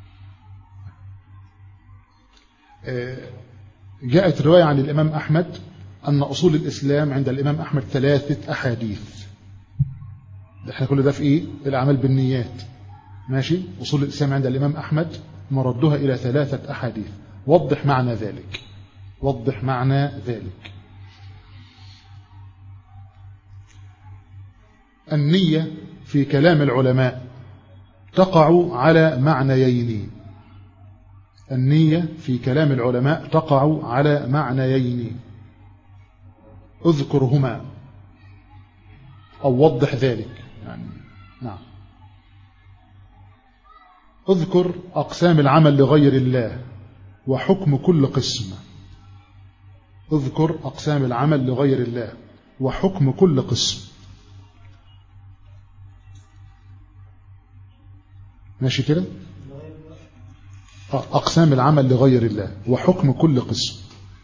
جاءت رواية عن الإمام أحمد أن أصول الإسلام عند الإمام أحمد 3 أحاديث. احنا كل ده في ايه؟ الأعمال بالنيات. ماشي. أصول الإسلام عند الإمام أحمد مردها إلى 3 أحاديث. وضح معنى ذلك. النية في كلام العلماء تقع على معنيين. النية في كلام العلماء تقع على معنيين، اذكرهما أو وضح ذلك يعني. نعم. اذكر أقسام العمل لغير الله وحكم كل قسم. اذكر أقسام العمل لغير الله وحكم كل قسم. ماشي كده؟ أقسام العمل لغير الله وحكم كل قسم.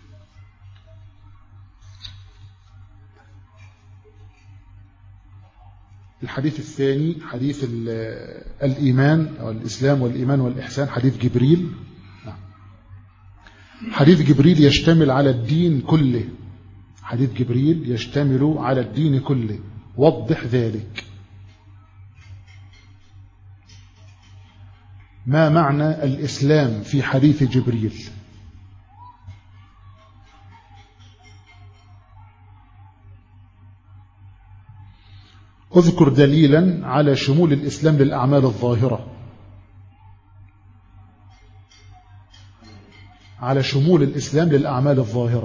الحديث الثاني حديث الإيمان أو الإسلام والإيمان والإحسان، حديث جبريل. حديث جبريل يشتمل على الدين كله. حديث جبريل يشتمل على الدين كله، وضح ذلك. ما معنى الإسلام في حديث جبريل؟ اذكر دليلا على شمول الإسلام للأعمال الظاهرة، على شمول الإسلام للأعمال الظاهرة.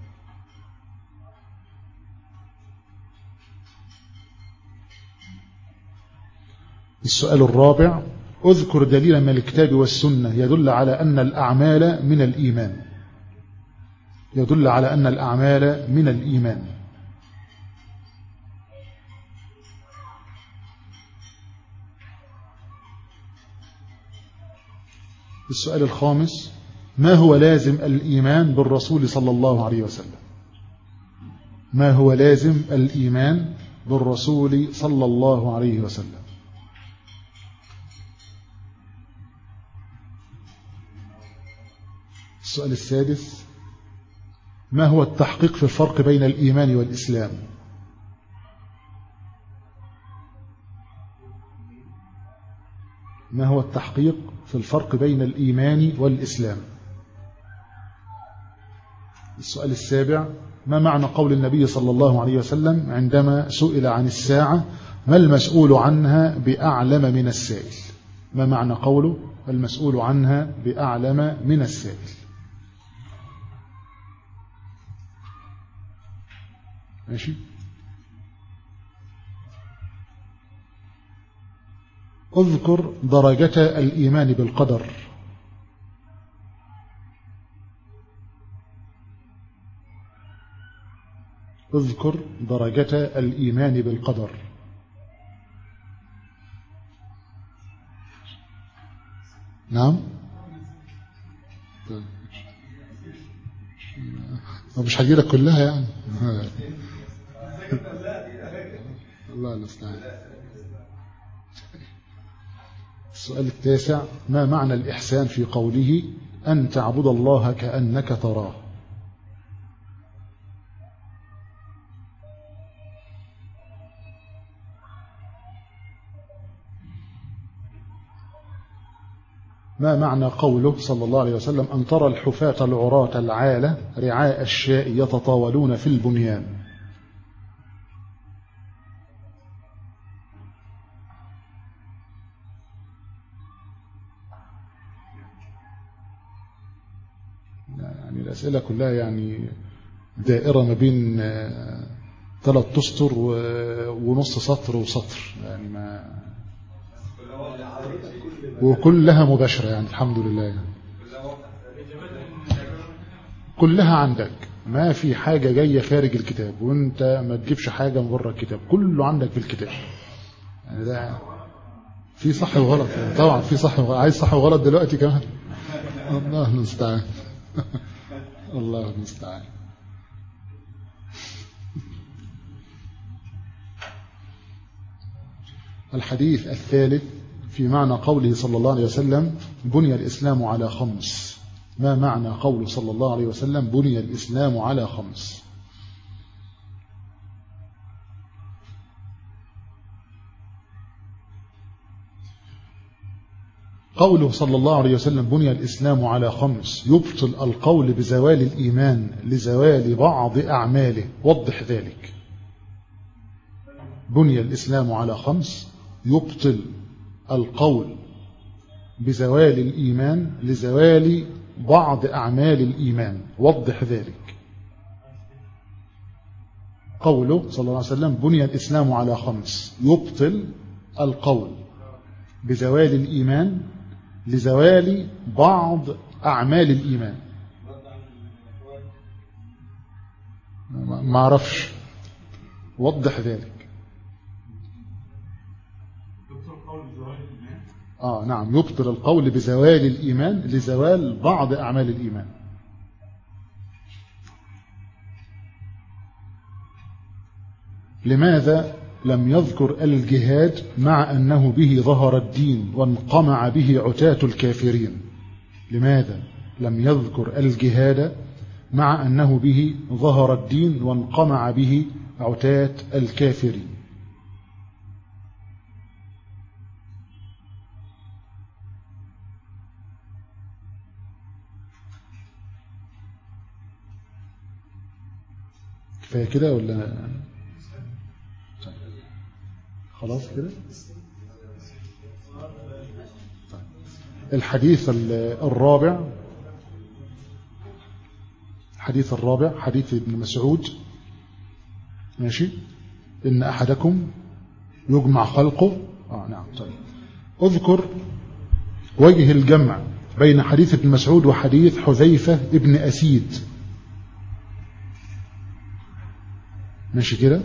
السؤال الرابع، اذكر دليلا من الكتاب والسنة يدل على أن الأعمال من الإيمان. يدل على أن الأعمال من الإيمان. السؤال الخامس، ما هو لازم الإيمان بالرسول صلى الله عليه وسلم؟ ما هو لازم الإيمان بالرسول صلى الله عليه وسلم؟ السؤال السادس، ما هو التحقيق في الفرق بين الإيمان والإسلام؟ ما هو التحقيق في الفرق بين الإيمان والإسلام؟ السؤال السابع، ما معنى قول النبي صلى الله عليه وسلم عندما سئل عن الساعة ما المسؤول عنها بأعلم من السائل؟ ما معنى قوله المسؤول عنها بأعلم من السائل؟ ماشي. اذكر درجة الإيمان بالقدر. اذكر درجة الإيمان بالقدر. نعم. مش هجيلك كلها يعني. الله المستعان. السؤال التاسع، ما معنى الإحسان في قوله أن تعبد الله كأنك تراه؟ ما معنى قوله صلى الله عليه وسلم أن ترى الحفاة العراة العالة رعاء الشاء يتطاولون في البنيان؟ يعني الأسئلة كلها يعني دائرة ما بين 3 أسطر ونص سطر وسطر يعني، ما وكلها مباشرة يعني الحمد لله يعني. كلها عندك، ما في حاجة جاية خارج الكتاب، وانت ما تجيبش حاجة من بره الكتاب، كله عندك في الكتاب يعني. ده في صح وغلط يعني. طبعا في صح وغلط. عايز صح وغلط دلوقتي كمان. الله المستعان. الله المستعان. الحديث الثالث في معنى قوله صلى الله عليه وسلم بني الإسلام على 5. ما معنى قوله صلى الله عليه وسلم بني الإسلام على 5؟ قوله صلى الله عليه وسلم بني الإسلام على 5 يبطل القول بزوال الإيمان لزوال بعض أعماله، وضح ذلك. بني الإسلام على 5 يبطل القول بزوال الإيمان لزوال بعض أعمال الإيمان. وضح ذلك. قوله صلى الله عليه وسلم بني الإسلام على 5 يبطل القول بزوال الإيمان لزوال بعض أعمال الإيمان. ما أعرفش، وضح ذلك. نعم، يبطل القول بزوال الإيمان لزوال بعض أعمال الإيمان. لماذا لم يذكر الجهاد مع أنه به ظهر الدين وانقمع به عتاة الكافرين؟ لماذا لم يذكر الجهاد مع أنه به ظهر الدين وانقمع به عتاة الكافرين؟ كفاية كده ولا خلاص كده؟ الحديث الرابع، حديث ابن مسعود، ماشي، إن أحدكم يجمع خلقه. نعم. طيب، اذكر وجه الجمع بين حديث ابن مسعود وحديث حذيفة ابن أسيد. ماشي كده؟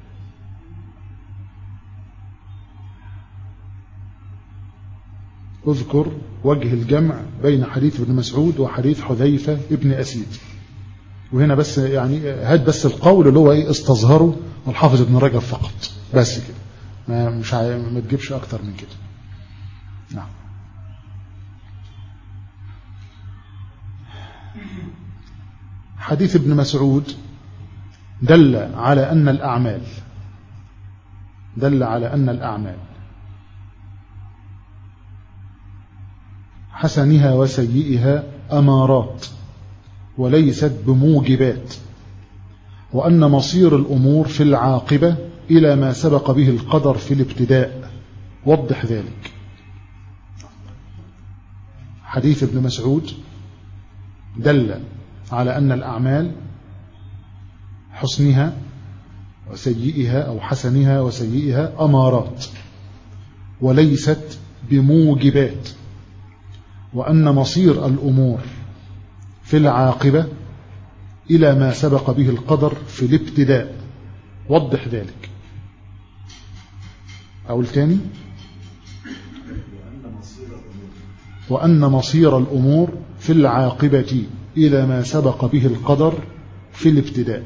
اذكر وجه الجمع بين حديث ابن مسعود وحديث حذيفة ابن أسيد. وهنا بس يعني هات بس القول اللي هو استظهره الحافظ ابن رجب فقط، بس كده، ما تجيبش أكتر من كده. نعم. حديث ابن مسعود دل على أن الأعمال حسنها وسيئها أمارات وليست بموجبات، وأن مصير الأمور في العاقبة إلى ما سبق به القدر في الابتداء. وضح ذلك. حديث ابن مسعود دل على أن الأعمال حسنها وسيئها أو حسنها وسيئها أمارات وليست بموجبات، وأن مصير الأمور في العاقبة إلى ما سبق به القدر في الابتداء. وضح ذلك. أقول تاني. وأن مصير الأمور في العاقبة إلى ما سبق به القدر في الابتداء.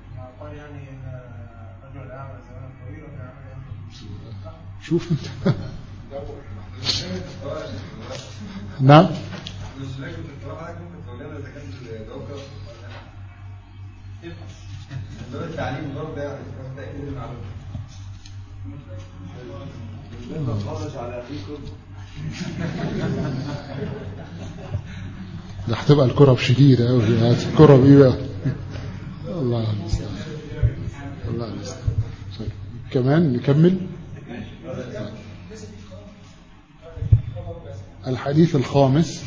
شوف انت. نعم. ده هتبقى الكرة بشديدة أوي. الكرة بإيه بقى؟ الله المستعان. الله المستعان. كمان نكمل. الحديث الخامس.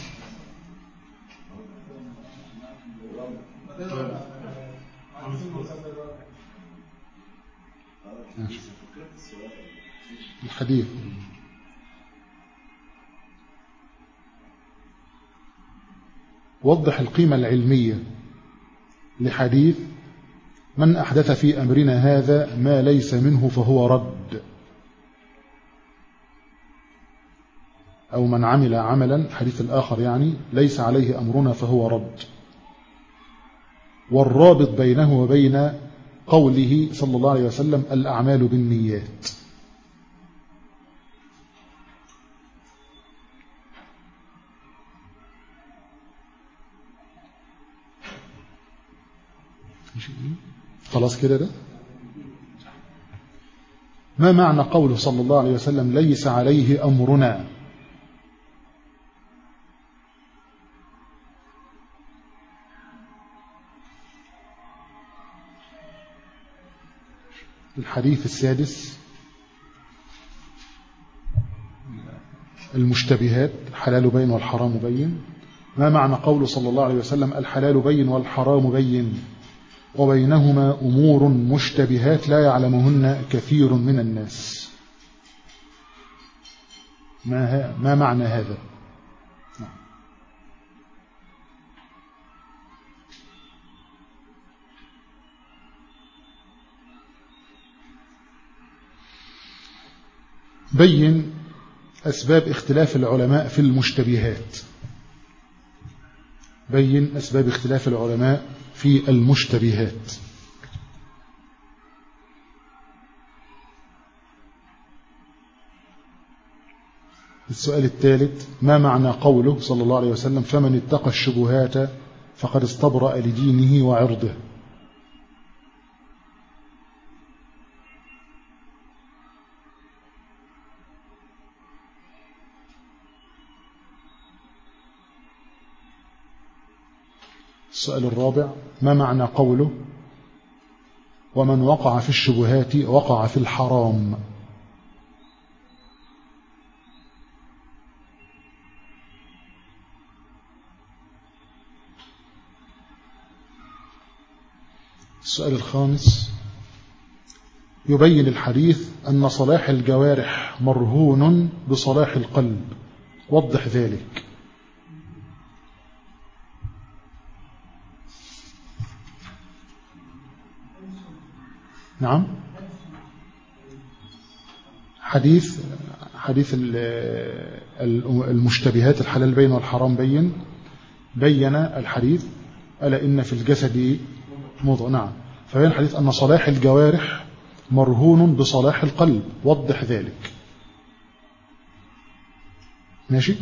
الحديث وضح القيمة العلمية لحديث من أحدث في أمرنا هذا ما ليس منه فهو رد، أو من عمل عملا، حديث الآخر يعني، ليس عليه أمرنا فهو رد. والرابط بينه وبين قوله صلى الله عليه وسلم الأعمال بالنيات. خلاص كده. ده ما معنى قوله صلى الله عليه وسلم ليس عليه أمرنا؟ الحديث السادس. المشتبهات الحلال بين والحرام بين. ما معنى قوله صلى الله عليه وسلم الحلال بين والحرام بين وبينهما أمور مشتبهات لا يعلمهن كثير من الناس؟ ما معنى هذا؟ بين أسباب اختلاف العلماء في المشتبهات. بين أسباب اختلاف العلماء في المشتبهات. السؤال الثالث ما معنى قوله صلى الله عليه وسلم فمن اتقى الشبهات فقد استبرأ لدينه وعرضه؟ السؤال الرابع ما معنى قوله ومن وقع في الشبهات وقع في الحرام؟ السؤال الخامس يبين الحديث أن صلاح الجوارح مرهون بصلاح القلب، وضح ذلك. نعم، حديث المشتبهات الحلال بين والحرام بين الحديث ألا إن في الجسد مضغة. نعم، فبين الحديث أن صلاح الجوارح مرهون بصلاح القلب، وضح ذلك. ماشي.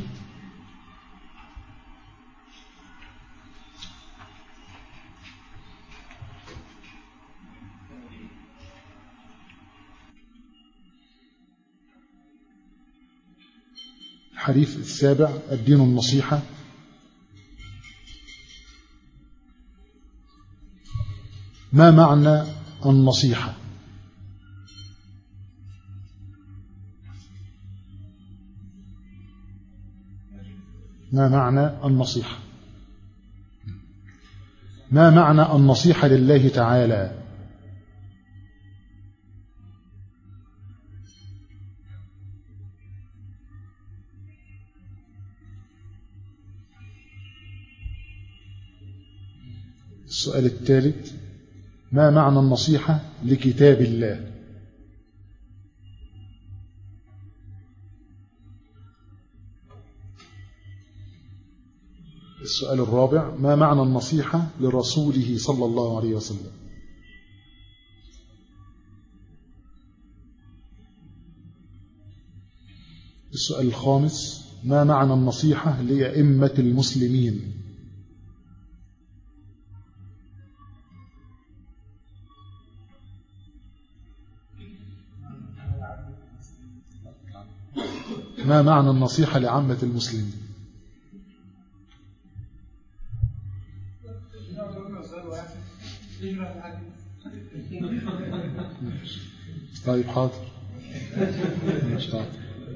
الحديث السابع الدين النصيحة. ما معنى النصيحة؟ ما معنى النصيحة؟ ما معنى النصيحة لله تعالى؟ السؤال الثالث ما معنى النصيحة لكتاب الله؟ السؤال الرابع ما معنى النصيحة لرسوله صلى الله عليه وسلم؟ السؤال الخامس ما معنى النصيحة لأئمة المسلمين؟ ما معنى النصيحة لعامة المسلمين؟ طيب حاضر. مش حاضر.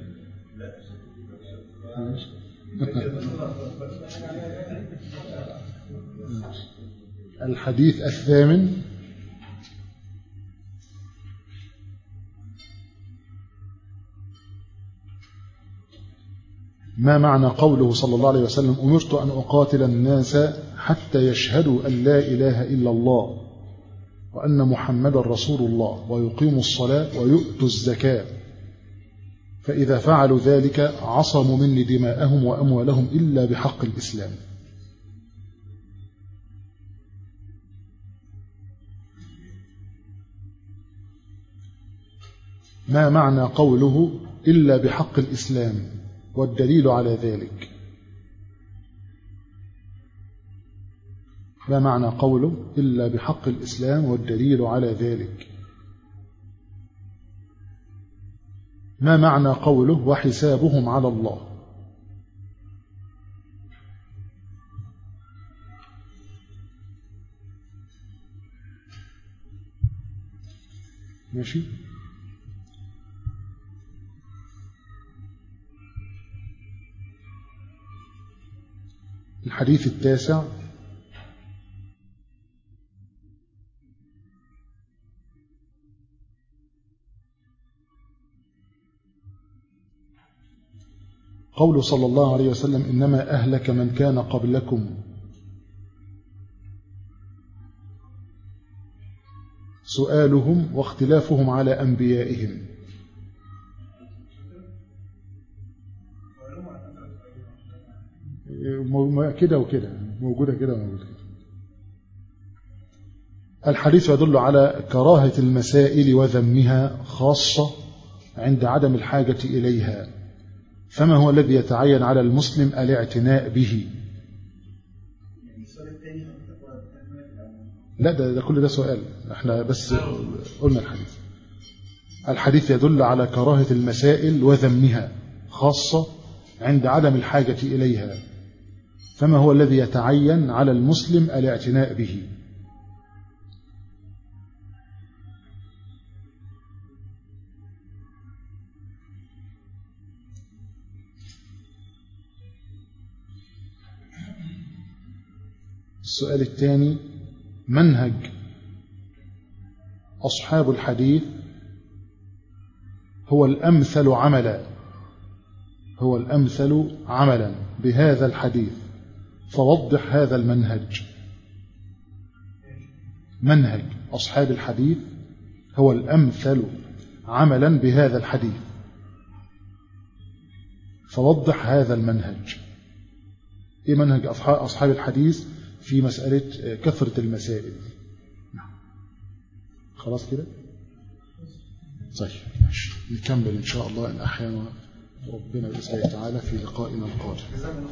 الحديث الثامن ما معنى قوله صلى الله عليه وسلم أمرت أن أقاتل الناس حتى يشهدوا أن لا إله إلا الله وأن محمد رسول الله ويقيموا الصلاة ويؤتوا الزكاة فإذا فعلوا ذلك عصموا مني دماءهم وأموالهم إلا بحق الإسلام؟ ما معنى قوله إلا بحق الإسلام والدليل على ذلك؟ ما معنى قوله إلا بحق الإسلام والدليل على ذلك؟ ما معنى قوله وحسابهم على الله؟ ماشي. الحديث التاسع: قول صلى الله عليه وسلم: إنما أهلك من كان قبلكم سؤالهم واختلافهم على أنبيائهم. كده وكده، موجودة كده وموجودة كده. الحديث يدل على كراهة المسائل وذمها، خاصة عند عدم الحاجة إليها، فما هو الذي يتعين على المسلم الاعتناء به؟ لا ده كل ده سؤال، احنا بس قلنا الحديث يدل على كراهة المسائل وذمها، خاصة عند عدم الحاجة إليها، فما هو الذي يتعين على المسلم الاعتناء به؟ السؤال الثاني: منهج أصحاب الحديث هو الأمثل عملا بهذا الحديث، فوضح هذا المنهج. منهج أصحاب الحديث هو الأمثل عملا بهذا الحديث، فوضح هذا المنهج. إيه منهج أصحاب الحديث في مسألة كثرة المسائل؟ خلاص كده؟ طيب نكمل إن شاء الله الأحيان ربنا بإذنه تعالى في لقائنا القادم.